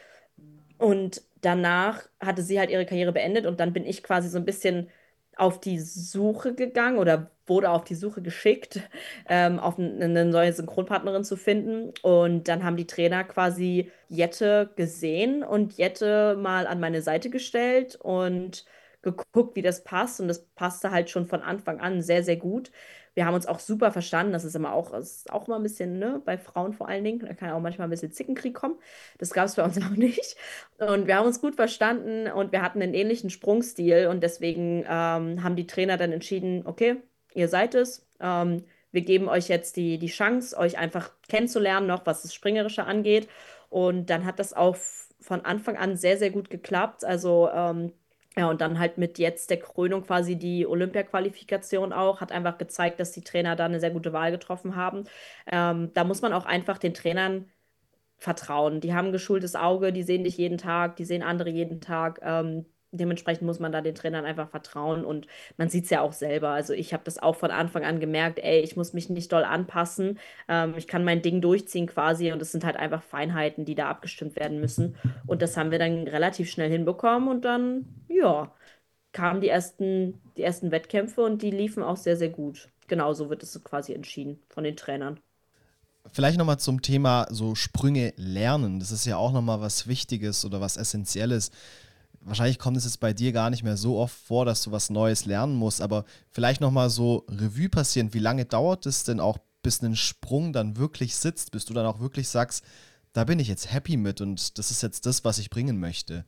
Und danach hatte sie halt ihre Karriere beendet und dann bin ich quasi so ein bisschen auf die Suche gegangen oder wurde auf die Suche geschickt, ähm, auf n- eine neue Synchronpartnerin zu finden. Und dann haben die Trainer quasi Jette gesehen und Jette mal an meine Seite gestellt und geguckt, wie das passt. Und das passte halt schon von Anfang an sehr, sehr gut. Wir haben uns auch super verstanden. Das ist immer auch, das ist auch mal ein bisschen, ne, bei Frauen vor allen Dingen. Da kann auch manchmal ein bisschen Zickenkrieg kommen. Das gab es bei uns auch nicht. Und wir haben uns gut verstanden und wir hatten einen ähnlichen Sprungstil und deswegen ähm, haben die Trainer dann entschieden, okay, ihr seid es. Ähm, wir geben euch jetzt die, die Chance, euch einfach kennenzulernen, noch was das Springerische angeht. Und dann hat das auch f- von Anfang an sehr, sehr gut geklappt. Also ähm, ja, und dann halt mit jetzt der Krönung quasi die Olympia-Qualifikation auch, hat einfach gezeigt, dass die Trainer da eine sehr gute Wahl getroffen haben. Ähm, da muss man auch einfach den Trainern vertrauen. Die haben ein geschultes Auge, die sehen dich jeden Tag, die sehen andere jeden Tag. Ähm, dementsprechend muss man da den Trainern einfach vertrauen und man sieht es ja auch selber. Also ich habe das auch von Anfang an gemerkt, ey, ich muss mich nicht doll anpassen. Ähm, ich kann mein Ding durchziehen quasi und es sind halt einfach Feinheiten, die da abgestimmt werden müssen. Und das haben wir dann relativ schnell hinbekommen und dann, ja, kamen die ersten, die ersten Wettkämpfe und die liefen auch sehr, sehr gut. Genauso wird es quasi entschieden von den Trainern. Vielleicht nochmal zum Thema so Sprünge lernen. Das ist ja auch nochmal was Wichtiges oder was Essentielles. Wahrscheinlich kommt es jetzt bei dir gar nicht mehr so oft vor, dass du was Neues lernen musst, aber vielleicht nochmal so Revue passieren. Wie lange dauert es denn auch, bis ein Sprung dann wirklich sitzt, bis du dann auch wirklich sagst, da bin ich jetzt happy mit und das ist jetzt das, was ich bringen möchte?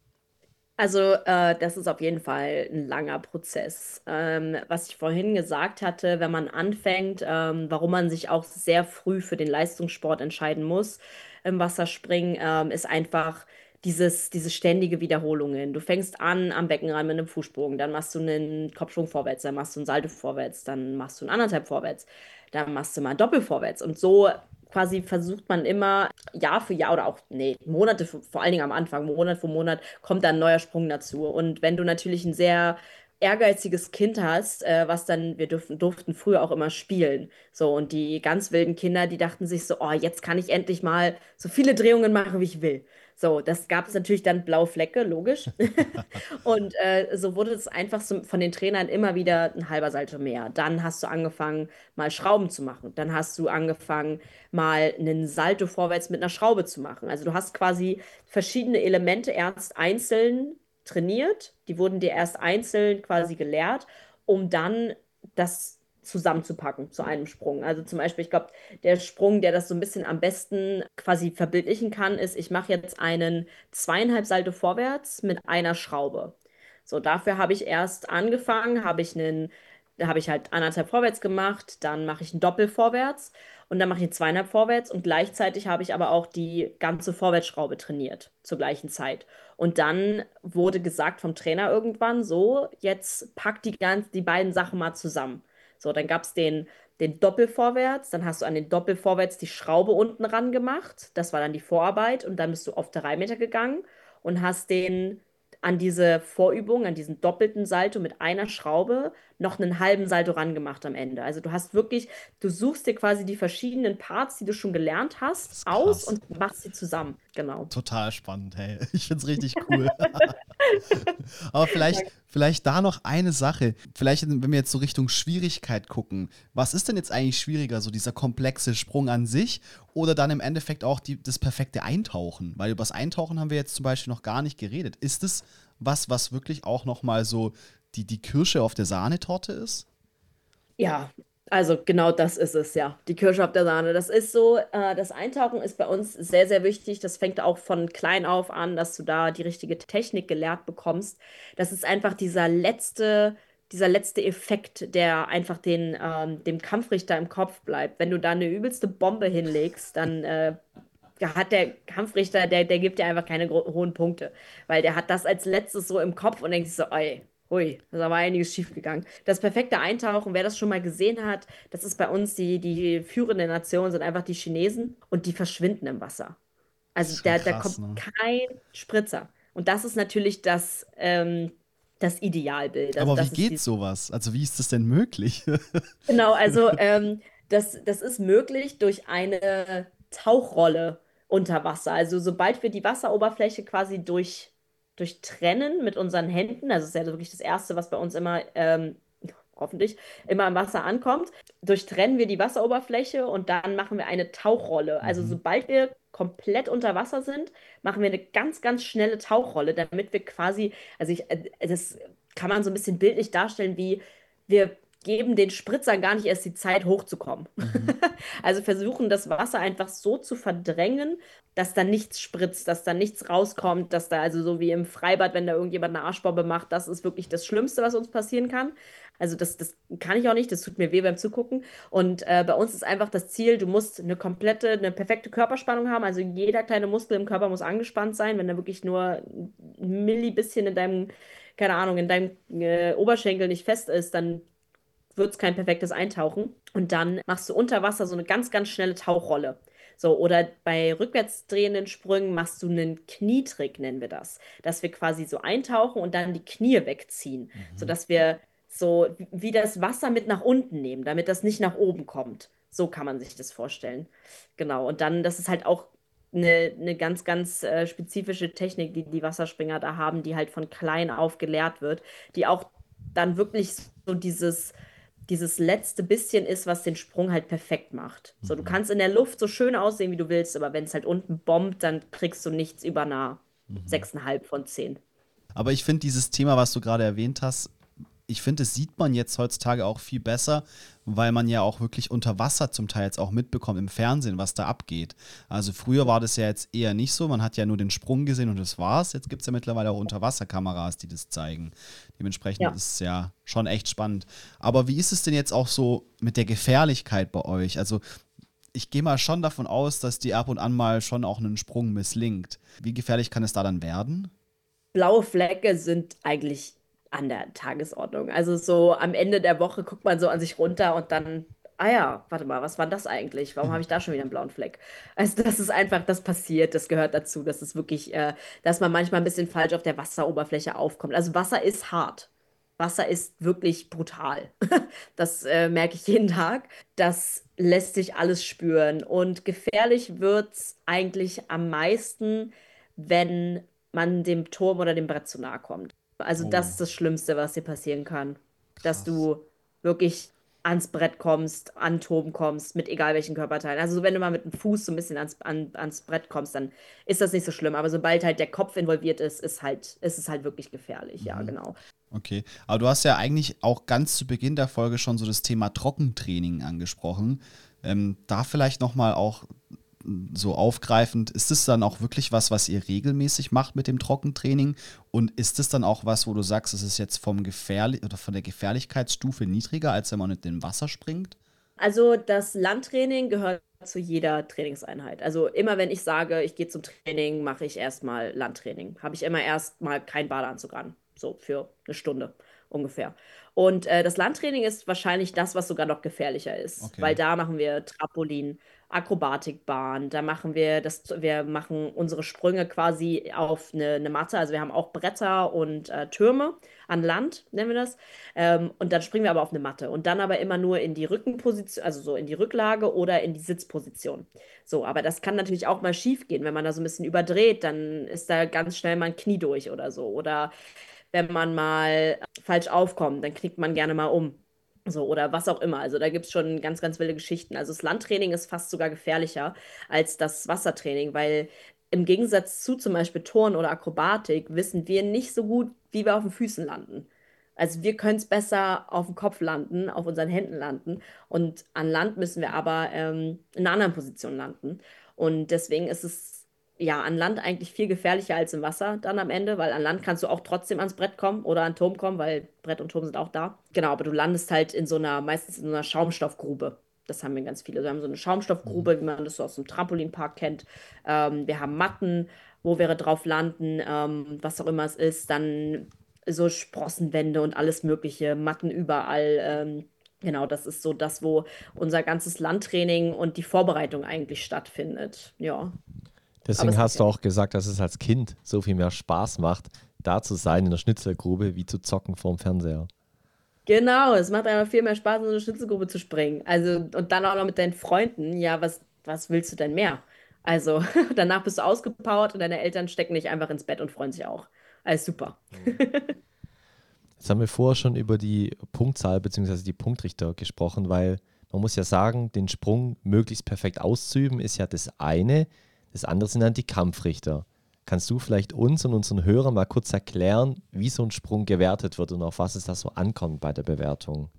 Also, äh, das ist auf jeden Fall ein langer Prozess. Ähm, was ich vorhin gesagt hatte, wenn man anfängt, ähm, warum man sich auch sehr früh für den Leistungssport entscheiden muss im Wasserspringen, ähm, ist einfach dieses, diese ständige Wiederholungen. Du fängst an am Beckenrand mit einem Fußsprung, dann machst du einen Kopfsprung vorwärts, dann machst du einen Salto vorwärts, dann machst du einen anderthalb vorwärts, dann machst du mal einen Doppel vorwärts. Und so quasi versucht man immer Jahr für Jahr oder auch, nee, Monate, für, vor allen Dingen am Anfang, Monat für Monat, kommt da ein neuer Sprung dazu. Und wenn du natürlich ein sehr ehrgeiziges Kind hast, äh, was dann, wir dürfen, durften früher auch immer spielen. So, und die ganz wilden Kinder, die dachten sich so, oh, jetzt kann ich endlich mal so viele Drehungen machen, wie ich will. So, das gab es natürlich dann blaue Flecke, logisch. Und äh, so wurde es einfach so von den Trainern immer wieder ein halber Salto mehr. Dann hast du angefangen, mal Schrauben zu machen. Dann hast du angefangen, mal einen Salto vorwärts mit einer Schraube zu machen. Also du hast quasi verschiedene Elemente erst einzeln trainiert, die wurden dir erst einzeln quasi gelehrt, um dann das zusammenzupacken zu einem Sprung. Also zum Beispiel, ich glaube, der Sprung, der das so ein bisschen am besten quasi verbildlichen kann, ist, ich mache jetzt einen zweieinhalb Salto vorwärts mit einer Schraube. So, dafür habe ich erst angefangen, habe ich einen, da habe ich halt anderthalb vorwärts gemacht, dann mache ich einen Doppel vorwärts und dann mache ich einen zweieinhalb vorwärts und gleichzeitig habe ich aber auch die ganze Vorwärtsschraube trainiert zur gleichen Zeit. Und dann wurde gesagt vom Trainer irgendwann so, jetzt pack die ganz, die beiden Sachen mal zusammen. So, dann gab es den, den Doppelvorwärts, dann hast du an den Doppelvorwärts die Schraube unten ran gemacht. Das war dann die Vorarbeit und dann bist du auf drei Meter gegangen und hast den an diese Vorübung, an diesen doppelten Salto mit einer Schraube noch einen halben Salto ran gemacht am Ende. Also du hast wirklich, du suchst dir quasi die verschiedenen Parts, die du schon gelernt Das hast, ist aus krass. und machst sie zusammen. Genau. Total spannend, hey. Ich find's richtig cool. Aber vielleicht, vielleicht da noch eine Sache. Vielleicht, wenn wir jetzt so Richtung Schwierigkeit gucken, was ist denn jetzt eigentlich schwieriger, so dieser komplexe Sprung an sich oder dann im Endeffekt auch die, das perfekte Eintauchen? Weil über das Eintauchen haben wir jetzt zum Beispiel noch gar nicht geredet. Ist es was, was wirklich auch noch mal so die, die Kirsche auf der Sahnetorte ist? Ja, also genau das ist es, ja. Die Kirsche auf der Sahne. Das ist so, äh, das Eintauchen ist bei uns sehr, sehr wichtig. Das fängt auch von klein auf an, dass du da die richtige Technik gelehrt bekommst. Das ist einfach dieser letzte, dieser letzte Effekt, der einfach den, ähm, dem Kampfrichter im Kopf bleibt. Wenn du da eine übelste Bombe hinlegst, dann äh, hat der Kampfrichter, der, der gibt dir einfach keine gro- hohen Punkte. Weil der hat das als letztes so im Kopf und denkt sich so, ey. Hui, da ist aber einiges schiefgegangen. Das perfekte Eintauchen, wer das schon mal gesehen hat, das ist bei uns die, die führende Nation, sind einfach die Chinesen und die verschwinden im Wasser. Das Also ist schon da, da krass, kommt ne? kein Spritzer. Und das ist natürlich das, ähm, das Idealbild. Also Aber wie das ist geht die, sowas? Also wie ist das denn möglich? genau, also ähm, das, das ist möglich durch eine Tauchrolle unter Wasser. Also sobald wir die Wasseroberfläche quasi durch, durchtrennen mit unseren Händen, also das ist ja wirklich das Erste, was bei uns immer, ähm, hoffentlich, immer im Wasser ankommt, durchtrennen wir die Wasseroberfläche und dann machen wir eine Tauchrolle. Also Mhm. sobald wir komplett unter Wasser sind, machen wir eine ganz, ganz schnelle Tauchrolle, damit wir quasi, also ich, äh, das kann man so ein bisschen bildlich darstellen, wie wir geben den Spritzern gar nicht erst die Zeit hochzukommen. Mhm. Also versuchen das Wasser einfach so zu verdrängen, dass da nichts spritzt, dass da nichts rauskommt, dass da also so wie im Freibad, wenn da irgendjemand eine Arschbombe macht, das ist wirklich das Schlimmste, was uns passieren kann. Also das, das kann ich auch nicht, das tut mir weh beim Zugucken. Und äh, bei uns ist einfach das Ziel, du musst eine komplette, eine perfekte Körperspannung haben. Also jeder kleine Muskel im Körper muss angespannt sein. Wenn da wirklich nur ein Milli bisschen in deinem, keine Ahnung, in deinem äh, Oberschenkel nicht fest ist, dann wird es kein perfektes Eintauchen. Und dann machst du unter Wasser so eine ganz, ganz schnelle Tauchrolle. So, oder bei rückwärts drehenden Sprüngen machst du einen Knietrick, nennen wir das. Dass wir quasi so eintauchen und dann die Knie wegziehen. Mhm. Sodass wir so wie das Wasser mit nach unten nehmen, damit das nicht nach oben kommt. So kann man sich das vorstellen. Genau. Und dann, das ist halt auch eine, eine ganz, ganz äh, spezifische Technik, die die Wasserspringer da haben, die halt von klein auf gelehrt wird, die auch dann wirklich so dieses dieses letzte bisschen ist, was den Sprung halt perfekt macht. So, du Mhm. kannst in der Luft so schön aussehen, wie du willst, aber wenn es halt unten bombt, dann kriegst du nichts über einer Mhm. sechs Komma fünf von zehn. Aber ich finde dieses Thema, was du gerade erwähnt hast, ich finde, das sieht man jetzt heutzutage auch viel besser, weil man ja auch wirklich unter Wasser zum Teil jetzt auch mitbekommt im Fernsehen, was da abgeht. Also früher war das ja jetzt eher nicht so, man hat ja nur den Sprung gesehen und das war's. Jetzt gibt es ja mittlerweile auch Unterwasserkameras, die das zeigen. Dementsprechend Ja. ist es ja schon echt spannend. Aber wie ist es denn jetzt auch so mit der Gefährlichkeit bei euch? Also ich gehe mal schon davon aus, dass die ab und an mal schon auch einen Sprung misslingt. Wie gefährlich kann es da dann werden? Blaue Flecke sind eigentlich an der Tagesordnung. Also so am Ende der Woche guckt man so an sich runter und dann, ah ja, warte mal, was war das eigentlich? Warum habe ich da schon wieder einen blauen Fleck? Also das ist einfach, das passiert, das gehört dazu. Das ist wirklich, äh, dass man manchmal ein bisschen falsch auf der Wasseroberfläche aufkommt. Also Wasser ist hart. Wasser ist wirklich brutal. Das äh, merke ich jeden Tag. Das lässt sich alles spüren. Und gefährlich wird es eigentlich am meisten, wenn man dem Turm oder dem Brett zu nahe kommt. Also das Oh, ist das Schlimmste, was dir passieren kann. Dass krass. du wirklich ans Brett kommst, an den Turm kommst, mit egal welchen Körperteilen. Also wenn du mal mit dem Fuß so ein bisschen ans, an, ans Brett kommst, dann ist das nicht so schlimm. Aber sobald halt der Kopf involviert ist, ist halt, ist es halt wirklich gefährlich. Ja, Mhm. genau. Okay, aber du hast ja eigentlich auch ganz zu Beginn der Folge schon so das Thema Trockentraining angesprochen. Ähm, da vielleicht nochmal auch so aufgreifend, ist es dann auch wirklich was, was ihr regelmäßig macht mit dem Trockentraining? Und ist es dann auch was, wo du sagst, es ist jetzt vom Gefährlich oder von der Gefährlichkeitsstufe niedriger, als wenn man mit dem Wasser springt? Also das Landtraining gehört zu jeder Trainingseinheit. Also immer wenn ich sage, ich gehe zum Training, mache ich erstmal Landtraining. Habe ich immer erstmal keinen Badeanzug an. So für eine Stunde ungefähr. Und äh, das Landtraining ist wahrscheinlich das, was sogar noch gefährlicher ist, weil Okay. da machen wir Trampolin, Akrobatikbahn, da machen wir das, wir machen unsere Sprünge quasi auf eine, eine Matte. Also wir haben auch Bretter und äh, Türme an Land, nennen wir das. Ähm, und dann springen wir aber auf eine Matte. Und dann aber immer nur in die Rückenposition, also so in die Rücklage oder in die Sitzposition. So, aber das kann natürlich auch mal schief gehen. Wenn man da so ein bisschen überdreht, dann ist da ganz schnell mal ein Knie durch oder so. Oder wenn man mal falsch aufkommt, dann knickt man gerne mal um. So, oder was auch immer. Also da gibt es schon ganz, ganz wilde Geschichten. Also das Landtraining ist fast sogar gefährlicher als das Wassertraining, weil im Gegensatz zu zum Beispiel Turnen oder Akrobatik wissen wir nicht so gut, wie wir auf den Füßen landen. Also wir können es besser auf dem Kopf landen, auf unseren Händen landen. Und an Land müssen wir aber ähm, in einer anderen Position landen. Und deswegen ist es ja an Land eigentlich viel gefährlicher als im Wasser dann am Ende, weil an Land kannst du auch trotzdem ans Brett kommen oder an den Turm kommen, weil Brett und Turm sind auch da. Genau, aber du landest halt in so einer, meistens in so einer Schaumstoffgrube. Das haben wir ganz viele. Wir haben so eine Mhm. Schaumstoffgrube, wie man das so aus dem Trampolinpark kennt. Ähm, wir haben Matten, wo wir drauf landen, ähm, was auch immer es ist. Dann so Sprossenwände und alles Mögliche, Matten überall. Ähm, genau, das ist so das, wo unser ganzes Landtraining und die Vorbereitung eigentlich stattfindet. Ja, aber Deswegen es macht hast ja du auch auch Spaß. gesagt, dass es als Kind so viel mehr Spaß macht, da zu sein in der Schnitzelgrube, wie zu zocken vorm Fernseher. Genau, es macht einfach viel mehr Spaß, in so eine Schnitzelgrube zu springen. Also, und dann auch noch mit deinen Freunden. Ja, was, was willst du denn mehr? Also, danach bist du ausgepowert und deine Eltern stecken dich einfach ins Bett und freuen sich auch. Alles super. Jetzt haben wir vorher schon über die Punktzahl bzw. die Punktrichter gesprochen, weil man muss ja sagen, den Sprung möglichst perfekt auszuüben, ist ja das eine. Das andere sind dann die Kampfrichter. Kannst du vielleicht uns und unseren Hörern mal kurz erklären, wie so ein Sprung gewertet wird und auf was es da so ankommt bei der Bewertung?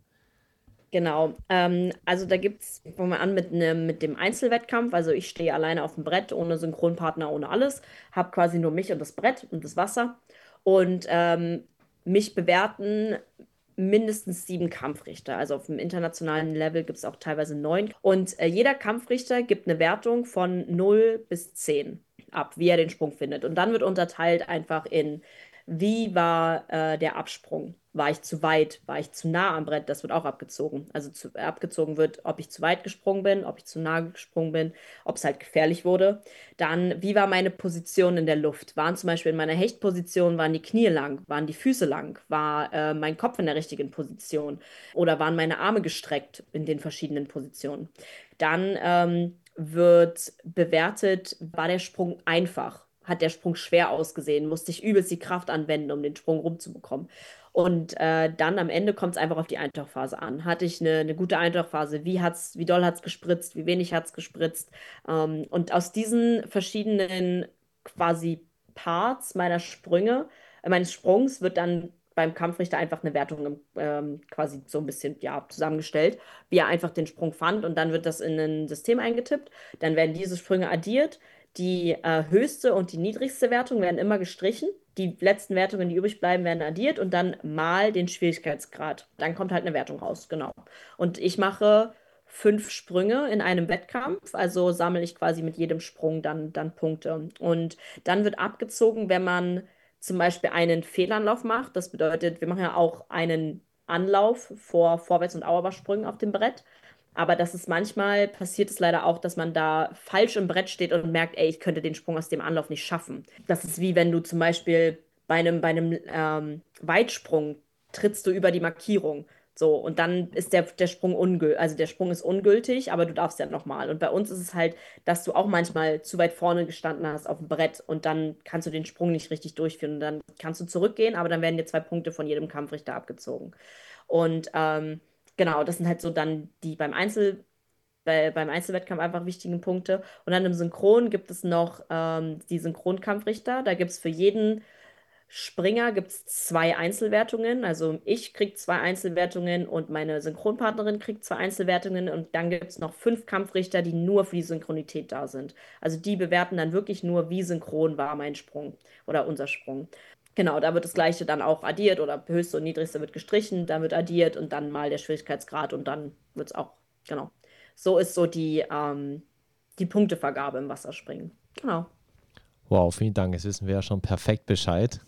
Genau. Ähm, also da gibt es, fangen wir an mit, ne, mit dem Einzelwettkampf. Also ich stehe alleine auf dem Brett, ohne Synchronpartner, ohne alles. Habe quasi nur mich und das Brett und das Wasser. Und ähm, mich bewerten mindestens sieben Kampfrichter. Also auf dem internationalen Level gibt es auch teilweise neun. Und äh, jeder Kampfrichter gibt eine Wertung von null bis zehn ab, wie er den Sprung findet. Und dann wird unterteilt einfach in, wie war äh, der Absprung? War ich zu weit? War ich zu nah am Brett? Das wird auch abgezogen. Also zu, abgezogen wird, ob ich zu weit gesprungen bin, ob ich zu nah gesprungen bin, ob es halt gefährlich wurde. Dann, wie war meine Position in der Luft? Waren zum Beispiel in meiner Hechtposition, waren die Knie lang, waren die Füße lang, war äh, mein Kopf in der richtigen Position oder waren meine Arme gestreckt in den verschiedenen Positionen? Dann ähm, wird bewertet, war der Sprung einfach? Hat der Sprung schwer ausgesehen? Musste ich übelst die Kraft anwenden, um den Sprung rumzubekommen? Und äh, dann am Ende kommt es einfach auf die Eintauchphase an. Hatte ich eine, eine gute Eintauchphase? Wie hat's, wie doll hat es gespritzt? Wie wenig hat es gespritzt? Ähm, und aus diesen verschiedenen quasi Parts meiner Sprünge, äh, meines Sprungs wird dann beim Kampfrichter einfach eine Wertung im, ähm, quasi so ein bisschen ja, zusammengestellt, wie er einfach den Sprung fand. Und dann wird das in ein System eingetippt. Dann werden diese Sprünge addiert. Die äh, höchste und die niedrigste Wertung werden immer gestrichen. Die letzten Wertungen, die übrig bleiben, werden addiert und dann mal den Schwierigkeitsgrad. Dann kommt halt eine Wertung raus, genau. Und ich mache fünf Sprünge in einem Wettkampf, also sammle ich quasi mit jedem Sprung dann, dann Punkte. Und dann wird abgezogen, wenn man zum Beispiel einen Fehlanlauf macht. Das bedeutet, wir machen ja auch einen Anlauf vor Vorwärts- und Auerbachsprüngen auf dem Brett. Aber das ist manchmal, passiert es leider auch, dass man da falsch im Brett steht und merkt, ey, ich könnte den Sprung aus dem Anlauf nicht schaffen. Das ist wie wenn du zum Beispiel bei einem, bei einem ähm, Weitsprung trittst du über die Markierung. So, und dann ist der, der Sprung ungültig, also der Sprung ist ungültig, aber du darfst ja nochmal. Und bei uns ist es halt, dass du auch manchmal zu weit vorne gestanden hast auf dem Brett und dann kannst du den Sprung nicht richtig durchführen. Und dann kannst du zurückgehen, aber dann werden dir zwei Punkte von jedem Kampfrichter abgezogen. Und ähm, genau, das sind halt so dann die beim Einzel, bei, beim Einzelwettkampf einfach wichtigen Punkte. Und dann im Synchron gibt es noch ähm, die Synchronkampfrichter. Da gibt es für jeden Springer gibt's zwei Einzelwertungen. Also ich kriege zwei Einzelwertungen und meine Synchronpartnerin kriegt zwei Einzelwertungen. Und dann gibt es noch fünf Kampfrichter, die nur für die Synchronität da sind. Also die bewerten dann wirklich nur, wie synchron war mein Sprung oder unser Sprung. Genau, da wird das Gleiche dann auch addiert oder höchste und niedrigste wird gestrichen, dann wird addiert und dann mal der Schwierigkeitsgrad und dann wird es auch, genau. So ist so die, ähm, die Punktevergabe im Wasserspringen. Genau. Wow, vielen Dank. Jetzt wissen wir ja schon perfekt Bescheid.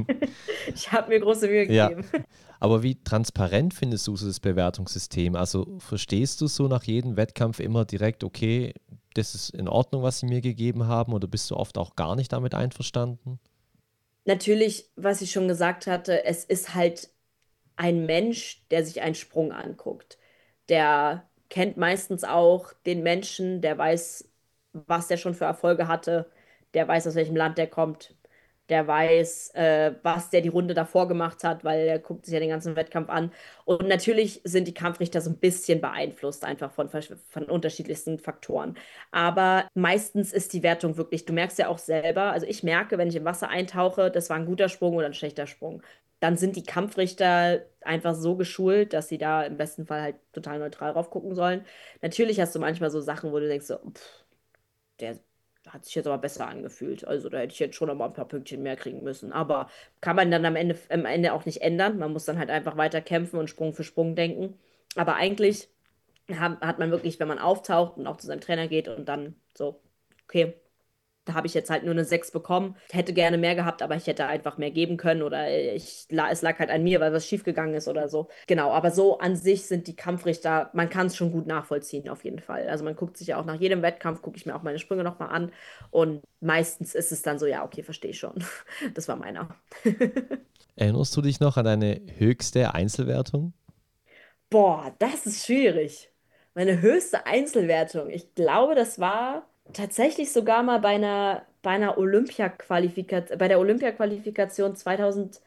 Ich habe mir große Mühe Ja, gegeben. aber wie transparent findest du so das Bewertungssystem? Also verstehst du so nach jedem Wettkampf immer direkt, okay, das ist in Ordnung, was sie mir gegeben haben, oder bist du oft auch gar nicht damit einverstanden? Natürlich, was ich schon gesagt hatte, es ist halt ein Mensch, der sich einen Sprung anguckt. Der kennt meistens auch den Menschen, der weiß, was der schon für Erfolge hatte, der weiß, aus welchem Land der kommt, der weiß, äh, was der die Runde davor gemacht hat, weil er guckt sich ja den ganzen Wettkampf an. Und natürlich sind die Kampfrichter so ein bisschen beeinflusst, einfach von, versch- von unterschiedlichsten Faktoren. Aber meistens ist die Wertung wirklich, du merkst ja auch selber, also ich merke, wenn ich im Wasser eintauche, das war ein guter Sprung oder ein schlechter Sprung. Dann sind die Kampfrichter einfach so geschult, dass sie da im besten Fall halt total neutral drauf gucken sollen. Natürlich hast du manchmal so Sachen, wo du denkst, so, pff, der hat sich jetzt aber besser angefühlt. Also da hätte ich jetzt schon noch mal ein paar Pünktchen mehr kriegen müssen. Aber kann man dann am Ende, am Ende auch nicht ändern. Man muss dann halt einfach weiter kämpfen und Sprung für Sprung denken. Aber eigentlich hat, hat man wirklich, wenn man auftaucht und auch zu seinem Trainer geht und dann so, okay. Da habe ich jetzt halt nur eine sechs bekommen. Ich hätte gerne mehr gehabt, aber ich hätte einfach mehr geben können oder ich, es lag halt an mir, weil was schiefgegangen ist oder so. Genau, aber so an sich sind die Kampfrichter, man kann es schon gut nachvollziehen, auf jeden Fall. Also man guckt sich ja auch nach jedem Wettkampf, gucke ich mir auch meine Sprünge nochmal an und meistens ist es dann so, ja, okay, verstehe ich schon. Das war meiner. Erinnerst du dich noch an deine höchste Einzelwertung? Boah, das ist schwierig. Meine höchste Einzelwertung. Ich glaube, das war tatsächlich sogar mal bei einer, bei einer Olympia-Qualifikation, bei der Olympia-Qualifikation zweitausendeinundzwanzig,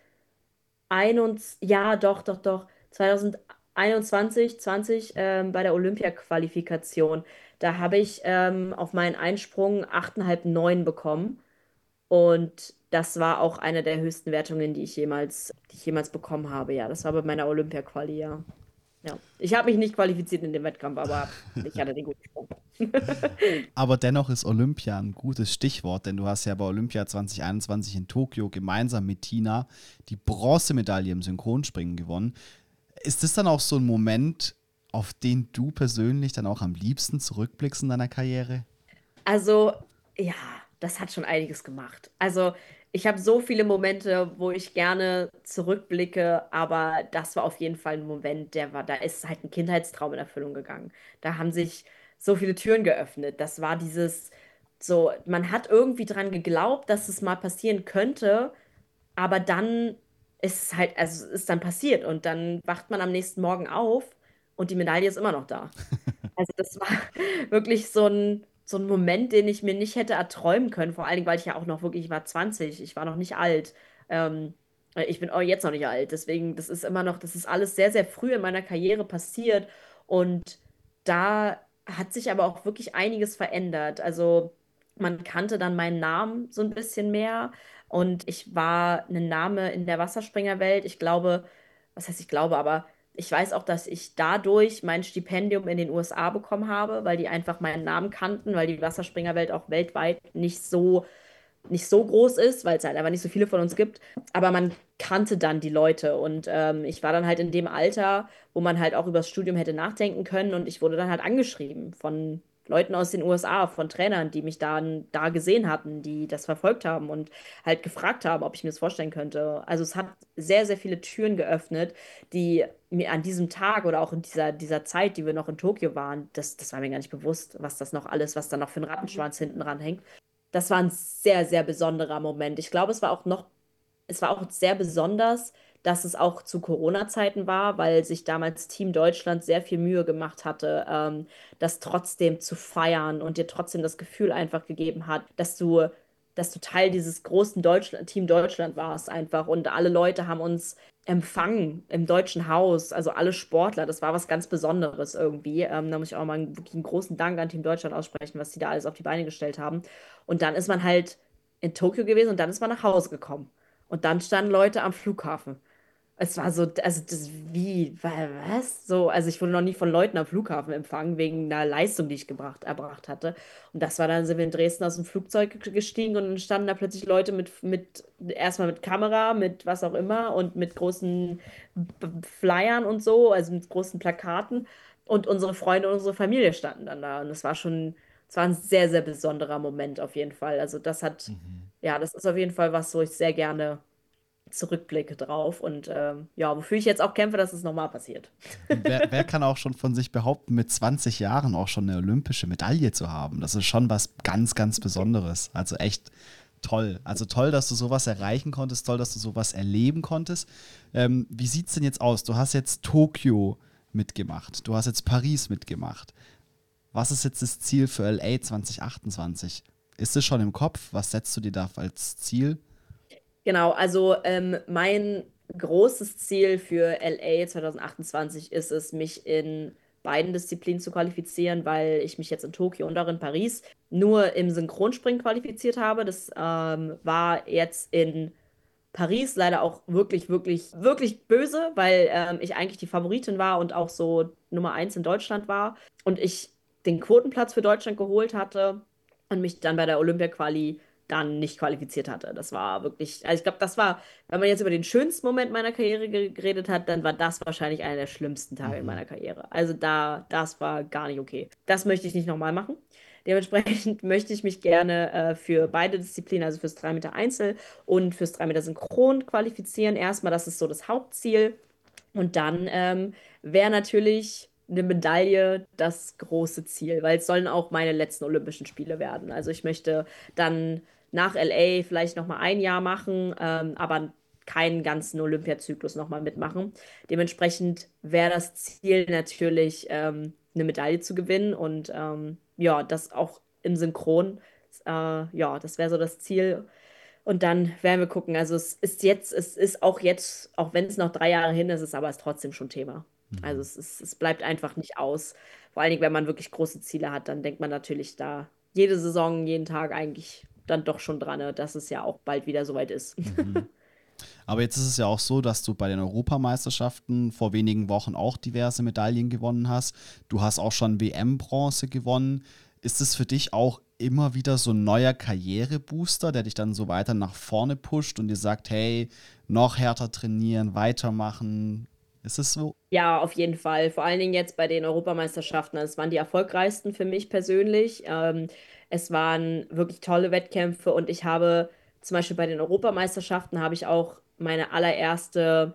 ja, doch, doch, doch, zweitausendeinundzwanzig, zwanzig, ähm, bei der Olympia-Qualifikation. Da habe ich ähm, auf meinen Einsprung acht Komma fünf, neun bekommen. Und das war auch eine der höchsten Wertungen, die ich jemals, die ich jemals bekommen habe. Ja, das war bei meiner Olympia-Quali, ja. Ja. Ich habe mich nicht qualifiziert in dem Wettkampf, aber ich hatte den guten Sprung. Aber dennoch ist Olympia ein gutes Stichwort, denn du hast ja bei Olympia zwanzig einundzwanzig in Tokio gemeinsam mit Tina die Bronzemedaille im Synchronspringen gewonnen. Ist das dann auch so ein Moment, auf den du persönlich dann auch am liebsten zurückblickst in deiner Karriere? Also, ja, das hat schon einiges gemacht. Also, ich habe so viele Momente, wo ich gerne zurückblicke, aber das war auf jeden Fall ein Moment, der war, da ist halt ein Kindheitstraum in Erfüllung gegangen. Da haben sich so viele Türen geöffnet. Das war dieses, so, man hat irgendwie dran geglaubt, dass es mal passieren könnte, aber dann ist es halt, also es ist dann passiert und dann wacht man am nächsten Morgen auf und die Medaille ist immer noch da. Also das war wirklich so ein, so ein Moment, den ich mir nicht hätte erträumen können. Vor allen Dingen, weil ich ja auch noch wirklich, ich war zwanzig, ich war noch nicht alt. Ähm, ich bin auch jetzt noch nicht alt. Deswegen, das ist immer noch, das ist alles sehr, sehr früh in meiner Karriere passiert. Und da hat sich aber auch wirklich einiges verändert. Also man kannte dann meinen Namen so ein bisschen mehr. Und ich war ein Name in der Wasserspringerwelt. Ich glaube, was heißt ich glaube, aber ich weiß auch, dass ich dadurch mein Stipendium in den U S A bekommen habe, weil die einfach meinen Namen kannten, weil die Wasserspringerwelt auch weltweit nicht so, nicht so groß ist, weil es halt einfach nicht so viele von uns gibt. Aber man kannte dann die Leute und ähm, ich war dann halt in dem Alter, wo man halt auch über das Studium hätte nachdenken können und ich wurde dann halt angeschrieben von Leuten aus den U S A, von Trainern, die mich dann da gesehen hatten, die das verfolgt haben und halt gefragt haben, ob ich mir das vorstellen könnte. Also es hat sehr, sehr viele Türen geöffnet, die mir an diesem Tag oder auch in dieser, dieser Zeit, die wir noch in Tokio waren, das, das war mir gar nicht bewusst, was das noch alles, was da noch für ein Rattenschwanz hinten dran hängt. Das war ein sehr, sehr besonderer Moment. Ich glaube, es war auch noch, es war auch sehr besonders, dass es auch zu Corona-Zeiten war, weil sich damals Team Deutschland sehr viel Mühe gemacht hatte, ähm, das trotzdem zu feiern und dir trotzdem das Gefühl einfach gegeben hat, dass du, dass du Teil dieses großen Deutschland, Team Deutschland warst einfach. Und alle Leute haben uns empfangen im Deutschen Haus, also alle Sportler. Das war was ganz Besonderes irgendwie. Ähm, da muss ich auch mal einen, wirklich einen großen Dank an Team Deutschland aussprechen, was die da alles auf die Beine gestellt haben. Und dann ist man halt in Tokio gewesen und dann ist man nach Hause gekommen. Und dann standen Leute am Flughafen. Es war so, also das, wie, wa- was? So, also ich wurde noch nie von Leuten am Flughafen empfangen, wegen einer Leistung, die ich gebracht, erbracht hatte. Und das war dann, sind wir in Dresden aus dem Flugzeug ge- gestiegen und dann standen da plötzlich Leute mit, mit, erstmal mit Kamera, mit was auch immer und mit großen B- Flyern und so, also mit großen Plakaten. Und unsere Freunde und unsere Familie standen dann da. Und es war schon, es war ein sehr, sehr besonderer Moment auf jeden Fall. Also das hat, ja, das ist auf jeden Fall was, wo ich sehr gerne zurückblicke drauf und ähm, ja, wofür ich jetzt auch kämpfe, dass es nochmal passiert. Wer, wer kann auch schon von sich behaupten, mit zwanzig Jahren auch schon eine olympische Medaille zu haben? Das ist schon was ganz, ganz Besonderes. Also echt toll. Also toll, dass du sowas erreichen konntest, toll, dass du sowas erleben konntest. Ähm, wie sieht es denn jetzt aus? Du hast jetzt Tokio mitgemacht, du hast jetzt Paris mitgemacht. Was ist jetzt das Ziel für L A zwanzig achtundzwanzig? Ist es schon im Kopf? Was setzt du dir da als Ziel? Genau, also ähm, mein großes Ziel für L A zwanzig achtundzwanzig ist es, mich in beiden Disziplinen zu qualifizieren, weil ich mich jetzt in Tokio und auch in Paris nur im Synchronspringen qualifiziert habe. Das ähm, war jetzt in Paris leider auch wirklich, wirklich, wirklich böse, weil ähm, ich eigentlich die Favoritin war und auch so Nummer eins in Deutschland war und ich den Quotenplatz für Deutschland geholt hatte und mich dann bei der Olympia-Quali dann nicht qualifiziert hatte. Das war wirklich, also ich glaube, das war, wenn man jetzt über den schönsten Moment meiner Karriere ge- geredet hat, dann war das wahrscheinlich einer der schlimmsten Tage in Mhm. meiner Karriere. Also da, das war gar nicht okay. Das möchte ich nicht nochmal machen. Dementsprechend möchte ich mich gerne äh, für beide Disziplinen, also fürs drei Meter Einzel und fürs drei Meter Synchron qualifizieren. Erstmal, das ist so das Hauptziel. Und dann ähm, wäre natürlich eine Medaille das große Ziel, weil es sollen auch meine letzten Olympischen Spiele werden. Also ich möchte dann nach L A vielleicht noch mal ein Jahr machen, ähm, aber keinen ganzen Olympiazyklus noch mal mitmachen. Dementsprechend wäre das Ziel natürlich, ähm, eine Medaille zu gewinnen und ähm, ja, das auch im Synchron. Äh, ja, das wäre so das Ziel. Und dann werden wir gucken. Also es ist jetzt, es ist auch jetzt, auch wenn es noch drei Jahre hin ist, ist aber es trotzdem schon Thema. Also es ist, es bleibt einfach nicht aus. Vor allen Dingen, wenn man wirklich große Ziele hat, dann denkt man natürlich da jede Saison, jeden Tag eigentlich dann doch schon dran, ne, dass es ja auch bald wieder soweit ist. Aber jetzt ist es ja auch so, dass du bei den Europameisterschaften vor wenigen Wochen auch diverse Medaillen gewonnen hast. Du hast auch schon W M-Bronze gewonnen. Ist es für dich auch immer wieder so ein neuer Karrierebooster, der dich dann so weiter nach vorne pusht und dir sagt, hey, noch härter trainieren, weitermachen? Ist es so? Ja, auf jeden Fall. Vor allen Dingen jetzt bei den Europameisterschaften. Es waren die erfolgreichsten für mich persönlich. Ähm, es waren wirklich tolle Wettkämpfe und ich habe zum Beispiel bei den Europameisterschaften habe ich auch meine allererste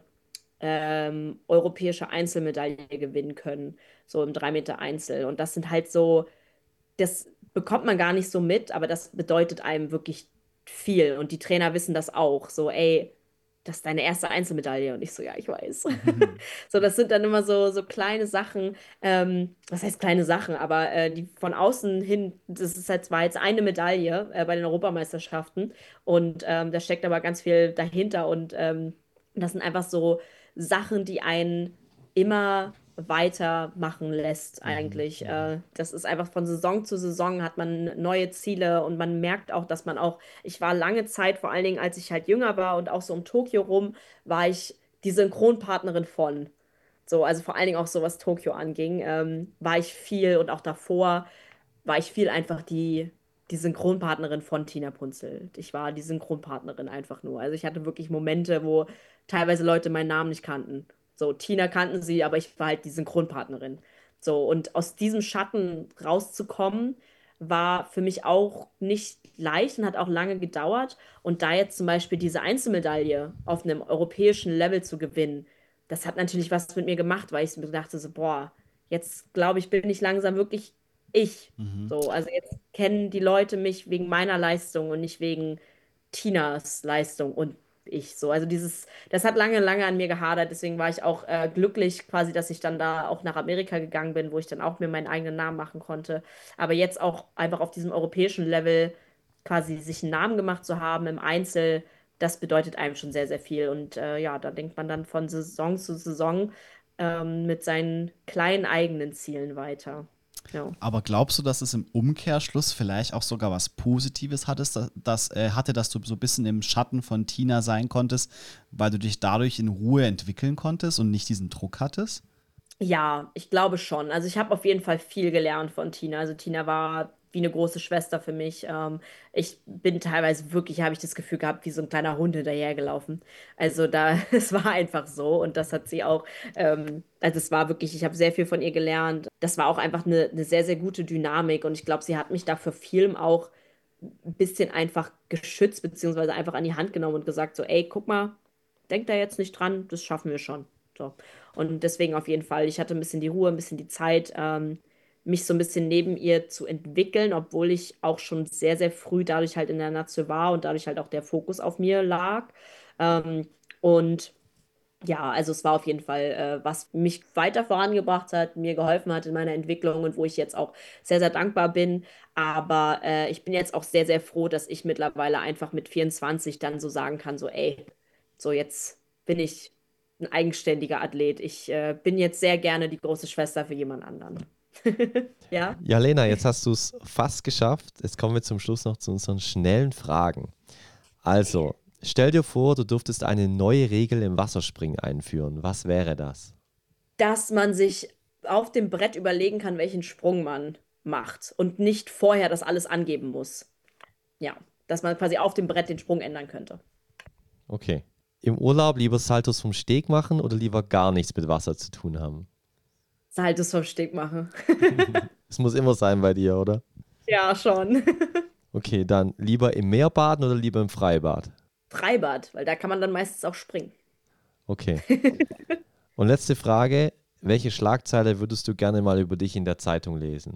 ähm, europäische Einzelmedaille gewinnen können, so im drei Meter Einzel. Und das sind halt so, das bekommt man gar nicht so mit, aber das bedeutet einem wirklich viel. Und die Trainer wissen das auch. So, ey, das ist deine erste Einzelmedaille. Und ich so, ja, ich weiß. So, das sind dann immer so, so kleine Sachen. Ähm, was heißt kleine Sachen? Aber äh, die von außen hin, das ist halt zwar jetzt eine Medaille äh, bei den Europameisterschaften. Und ähm, da steckt aber ganz viel dahinter. Und ähm, das sind einfach so Sachen, die einen immer weitermachen lässt eigentlich. Äh, das ist einfach von Saison zu Saison hat man neue Ziele und man merkt auch, dass man auch, ich war lange Zeit, vor allen Dingen als ich halt jünger war und auch so um Tokio rum, war ich die Synchronpartnerin von. So, also vor allen Dingen auch so, was Tokio anging, ähm, war ich viel und auch davor war ich viel einfach die, die Synchronpartnerin von Tina Punzelt. Ich war die Synchronpartnerin einfach nur. Also ich hatte wirklich Momente, wo teilweise Leute meinen Namen nicht kannten. So, Tina kannten sie, aber ich war halt die Synchronpartnerin. So, und aus diesem Schatten rauszukommen, war für mich auch nicht leicht und hat auch lange gedauert. Und da jetzt zum Beispiel diese Einzelmedaille auf einem europäischen Level zu gewinnen, das hat natürlich was mit mir gemacht, weil ich mir dachte so, boah, jetzt glaube ich, bin ich langsam wirklich ich. Mhm. So, also jetzt kennen die Leute mich wegen meiner Leistung und nicht wegen Tinas Leistung und ich so. Also dieses, das hat lange, lange an mir gehadert. Deswegen war ich auch äh, glücklich quasi, dass ich dann da auch nach Amerika gegangen bin, wo ich dann auch mir meinen eigenen Namen machen konnte. Aber jetzt auch einfach auf diesem europäischen Level quasi sich einen Namen gemacht zu haben im Einzel, das bedeutet einem schon sehr, sehr viel. Und äh, ja, da denkt man dann von Saison zu Saison ähm, mit seinen kleinen eigenen Zielen weiter. Ja. Aber glaubst du, dass es im Umkehrschluss vielleicht auch sogar was Positives hattest, dass, dass, äh, hatte, dass du so ein bisschen im Schatten von Tina sein konntest, weil du dich dadurch in Ruhe entwickeln konntest und nicht diesen Druck hattest? Ja, ich glaube schon. Also ich habe auf jeden Fall viel gelernt von Tina. Also Tina war wie eine große Schwester für mich. Ähm, ich bin teilweise wirklich, habe ich das Gefühl gehabt, wie so ein kleiner Hund hinterhergelaufen. Also da, es war einfach so und das hat sie auch, ähm, also es war wirklich, ich habe sehr viel von ihr gelernt. Das war auch einfach eine, eine sehr, sehr gute Dynamik und ich glaube, sie hat mich da für Film auch ein bisschen einfach geschützt, beziehungsweise einfach an die Hand genommen und gesagt so, ey, guck mal, denk da jetzt nicht dran, das schaffen wir schon. So. Und deswegen auf jeden Fall, ich hatte ein bisschen die Ruhe, ein bisschen die Zeit, ähm, mich so ein bisschen neben ihr zu entwickeln, obwohl ich auch schon sehr, sehr früh dadurch halt in der Nation war und dadurch halt auch der Fokus auf mir lag. Ähm, und ja, also es war auf jeden Fall, äh, was mich weiter vorangebracht hat, mir geholfen hat in meiner Entwicklung und wo ich jetzt auch sehr, sehr dankbar bin. Aber äh, ich bin jetzt auch sehr, sehr froh, dass ich mittlerweile einfach mit vierundzwanzig dann so sagen kann, so, ey, so jetzt bin ich ein eigenständiger Athlet. Ich äh, bin jetzt sehr gerne die große Schwester für jemand anderen. Ja? Ja, Lena, jetzt hast du es fast geschafft. Jetzt kommen wir zum Schluss noch zu unseren schnellen Fragen. Also, stell dir vor, du dürftest eine neue Regel im Wasserspringen einführen. Was wäre das? Dass man sich auf dem Brett überlegen kann, welchen Sprung man macht und nicht vorher das alles angeben muss. Ja, dass man quasi auf dem Brett den Sprung ändern könnte. Okay. Im Urlaub lieber Saltos vom Steg machen oder lieber gar nichts mit Wasser zu tun haben? Halt es vom Steg machen. Es muss immer sein bei dir, oder? Ja, schon. Okay, dann lieber im Meer baden oder lieber im Freibad? Freibad, weil da kann man dann meistens auch springen. Okay. Und letzte Frage, welche Schlagzeile würdest du gerne mal über dich in der Zeitung lesen?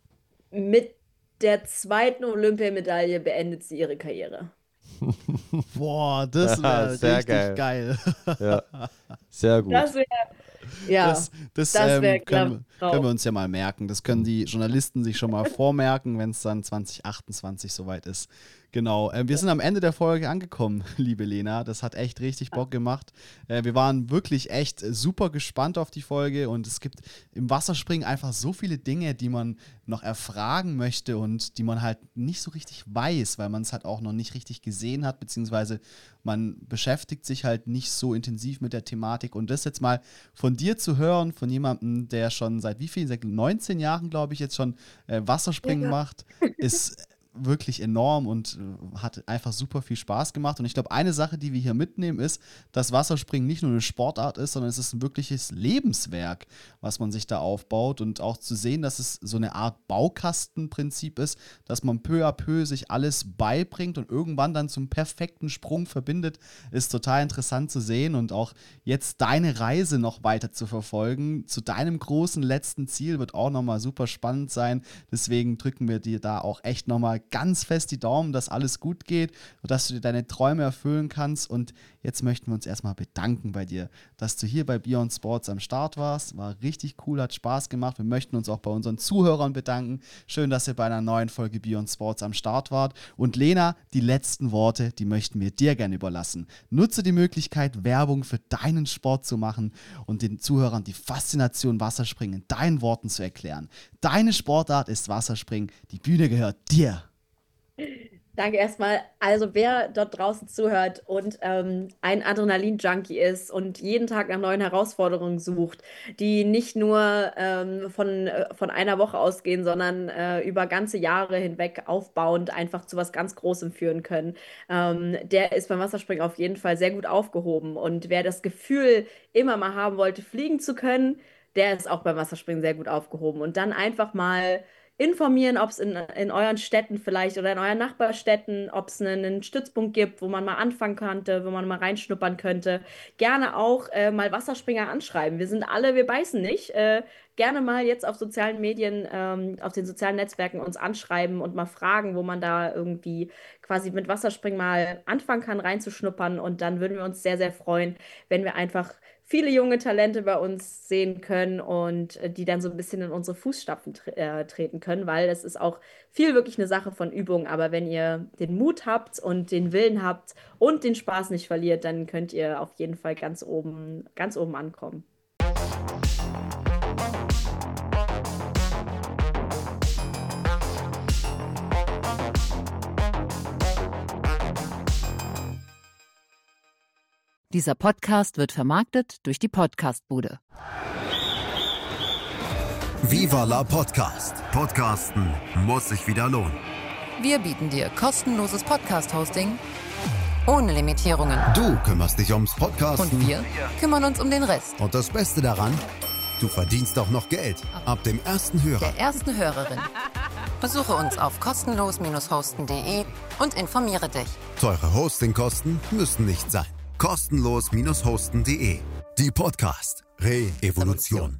Mit der zweiten Olympiamedaille beendet sie ihre Karriere. Boah, das wäre Sehr richtig geil. geil. Ja, sehr gut. Das wäre, ja, Das, das, das ähm, wäre können, klar. können wir uns ja mal merken. Das können die Journalisten sich schon mal vormerken, wenn es dann zwanzig achtundzwanzig soweit ist. Genau. Ähm, wir sind am Ende der Folge angekommen, liebe Lena. Das hat echt richtig Bock gemacht. Äh, wir waren wirklich echt super gespannt auf die Folge und es gibt im Wasserspringen einfach so viele Dinge, die man noch erfragen möchte und die man halt nicht so richtig weiß, weil man es halt auch noch nicht richtig gesehen hat, beziehungsweise man beschäftigt sich halt nicht so intensiv mit der Thematik. Und das jetzt mal von dir zu hören, von jemandem, der schon seit wie vielen, seit neunzehn Jahren, glaube ich, jetzt schon äh, Wasserspringen Ja. macht, ist wirklich enorm und äh, hat einfach super viel Spaß gemacht. Und ich glaube, eine Sache, die wir hier mitnehmen, ist, dass Wasserspringen nicht nur eine Sportart ist, sondern es ist ein wirkliches Lebenswerk, was man sich da aufbaut. Und auch zu sehen, dass es so eine Art Baukastenprinzip ist, dass man peu à peu sich alles beibringt und irgendwann dann zum perfekten Sprung verbindet, ist total interessant zu sehen. Und auch jetzt deine Reise noch weiter zu verfolgen, zu deinem großen letzten Ziel, wird auch nochmal super spannend sein. Deswegen drücken wir dir da auch echt nochmal ganz fest die Daumen, dass alles gut geht und dass du dir deine Träume erfüllen kannst. Und jetzt möchten wir uns erstmal bedanken bei dir, dass du hier bei Beyond Sports am Start warst. War richtig cool, hat Spaß gemacht. Wir möchten uns auch bei unseren Zuhörern bedanken. Schön, dass ihr bei einer neuen Folge Beyond Sports am Start wart. Und Lena, die letzten Worte, die möchten wir dir gerne überlassen. Nutze die Möglichkeit, Werbung für deinen Sport zu machen und den Zuhörern die Faszination Wasserspringen in deinen Worten zu erklären. Deine Sportart ist Wasserspringen. Die Bühne gehört dir. Danke erstmal. Also wer dort draußen zuhört und ähm, ein Adrenalin-Junkie ist und jeden Tag nach neuen Herausforderungen sucht, die nicht nur ähm, von, äh, von einer Woche ausgehen, sondern äh, über ganze Jahre hinweg aufbauend einfach zu was ganz Großem führen können, ähm, der ist beim Wasserspringen auf jeden Fall sehr gut aufgehoben. Und wer das Gefühl immer mal haben wollte, fliegen zu können, der ist auch beim Wasserspringen sehr gut aufgehoben. Und dann einfach mal informieren, ob es in, in euren Städten vielleicht oder in euren Nachbarstädten, ob es einen, einen Stützpunkt gibt, wo man mal anfangen könnte, wo man mal reinschnuppern könnte. Gerne auch äh, mal Wasserspringer anschreiben. Wir sind alle, wir beißen nicht. Äh, gerne mal jetzt auf sozialen Medien, ähm, auf den sozialen Netzwerken uns anschreiben und mal fragen, wo man da irgendwie quasi mit Wasserspringen mal anfangen kann, reinzuschnuppern. Und dann würden wir uns sehr, sehr freuen, wenn wir einfach viele junge Talente bei uns sehen können und äh, die dann so ein bisschen in unsere Fußstapfen tre äh, treten können, weil es ist auch viel wirklich eine Sache von Übung. Aber wenn ihr den Mut habt und den Willen habt und den Spaß nicht verliert, dann könnt ihr auf jeden Fall ganz oben, ganz oben ankommen. Dieser Podcast wird vermarktet durch die Podcastbude. Viva la Podcast. Podcasten muss sich wieder lohnen. Wir bieten dir kostenloses Podcast-Hosting ohne Limitierungen. Du kümmerst dich ums Podcasten. Und wir kümmern uns um den Rest. Und das Beste daran, du verdienst auch noch Geld. Ab dem ersten Hörer. Der ersten Hörerin. Besuche uns auf kostenlos hosten punkt de und informiere dich. Teure Hostingkosten müssen nicht sein. kostenlos hosten punkt de. Die Podcast Re-Evolution.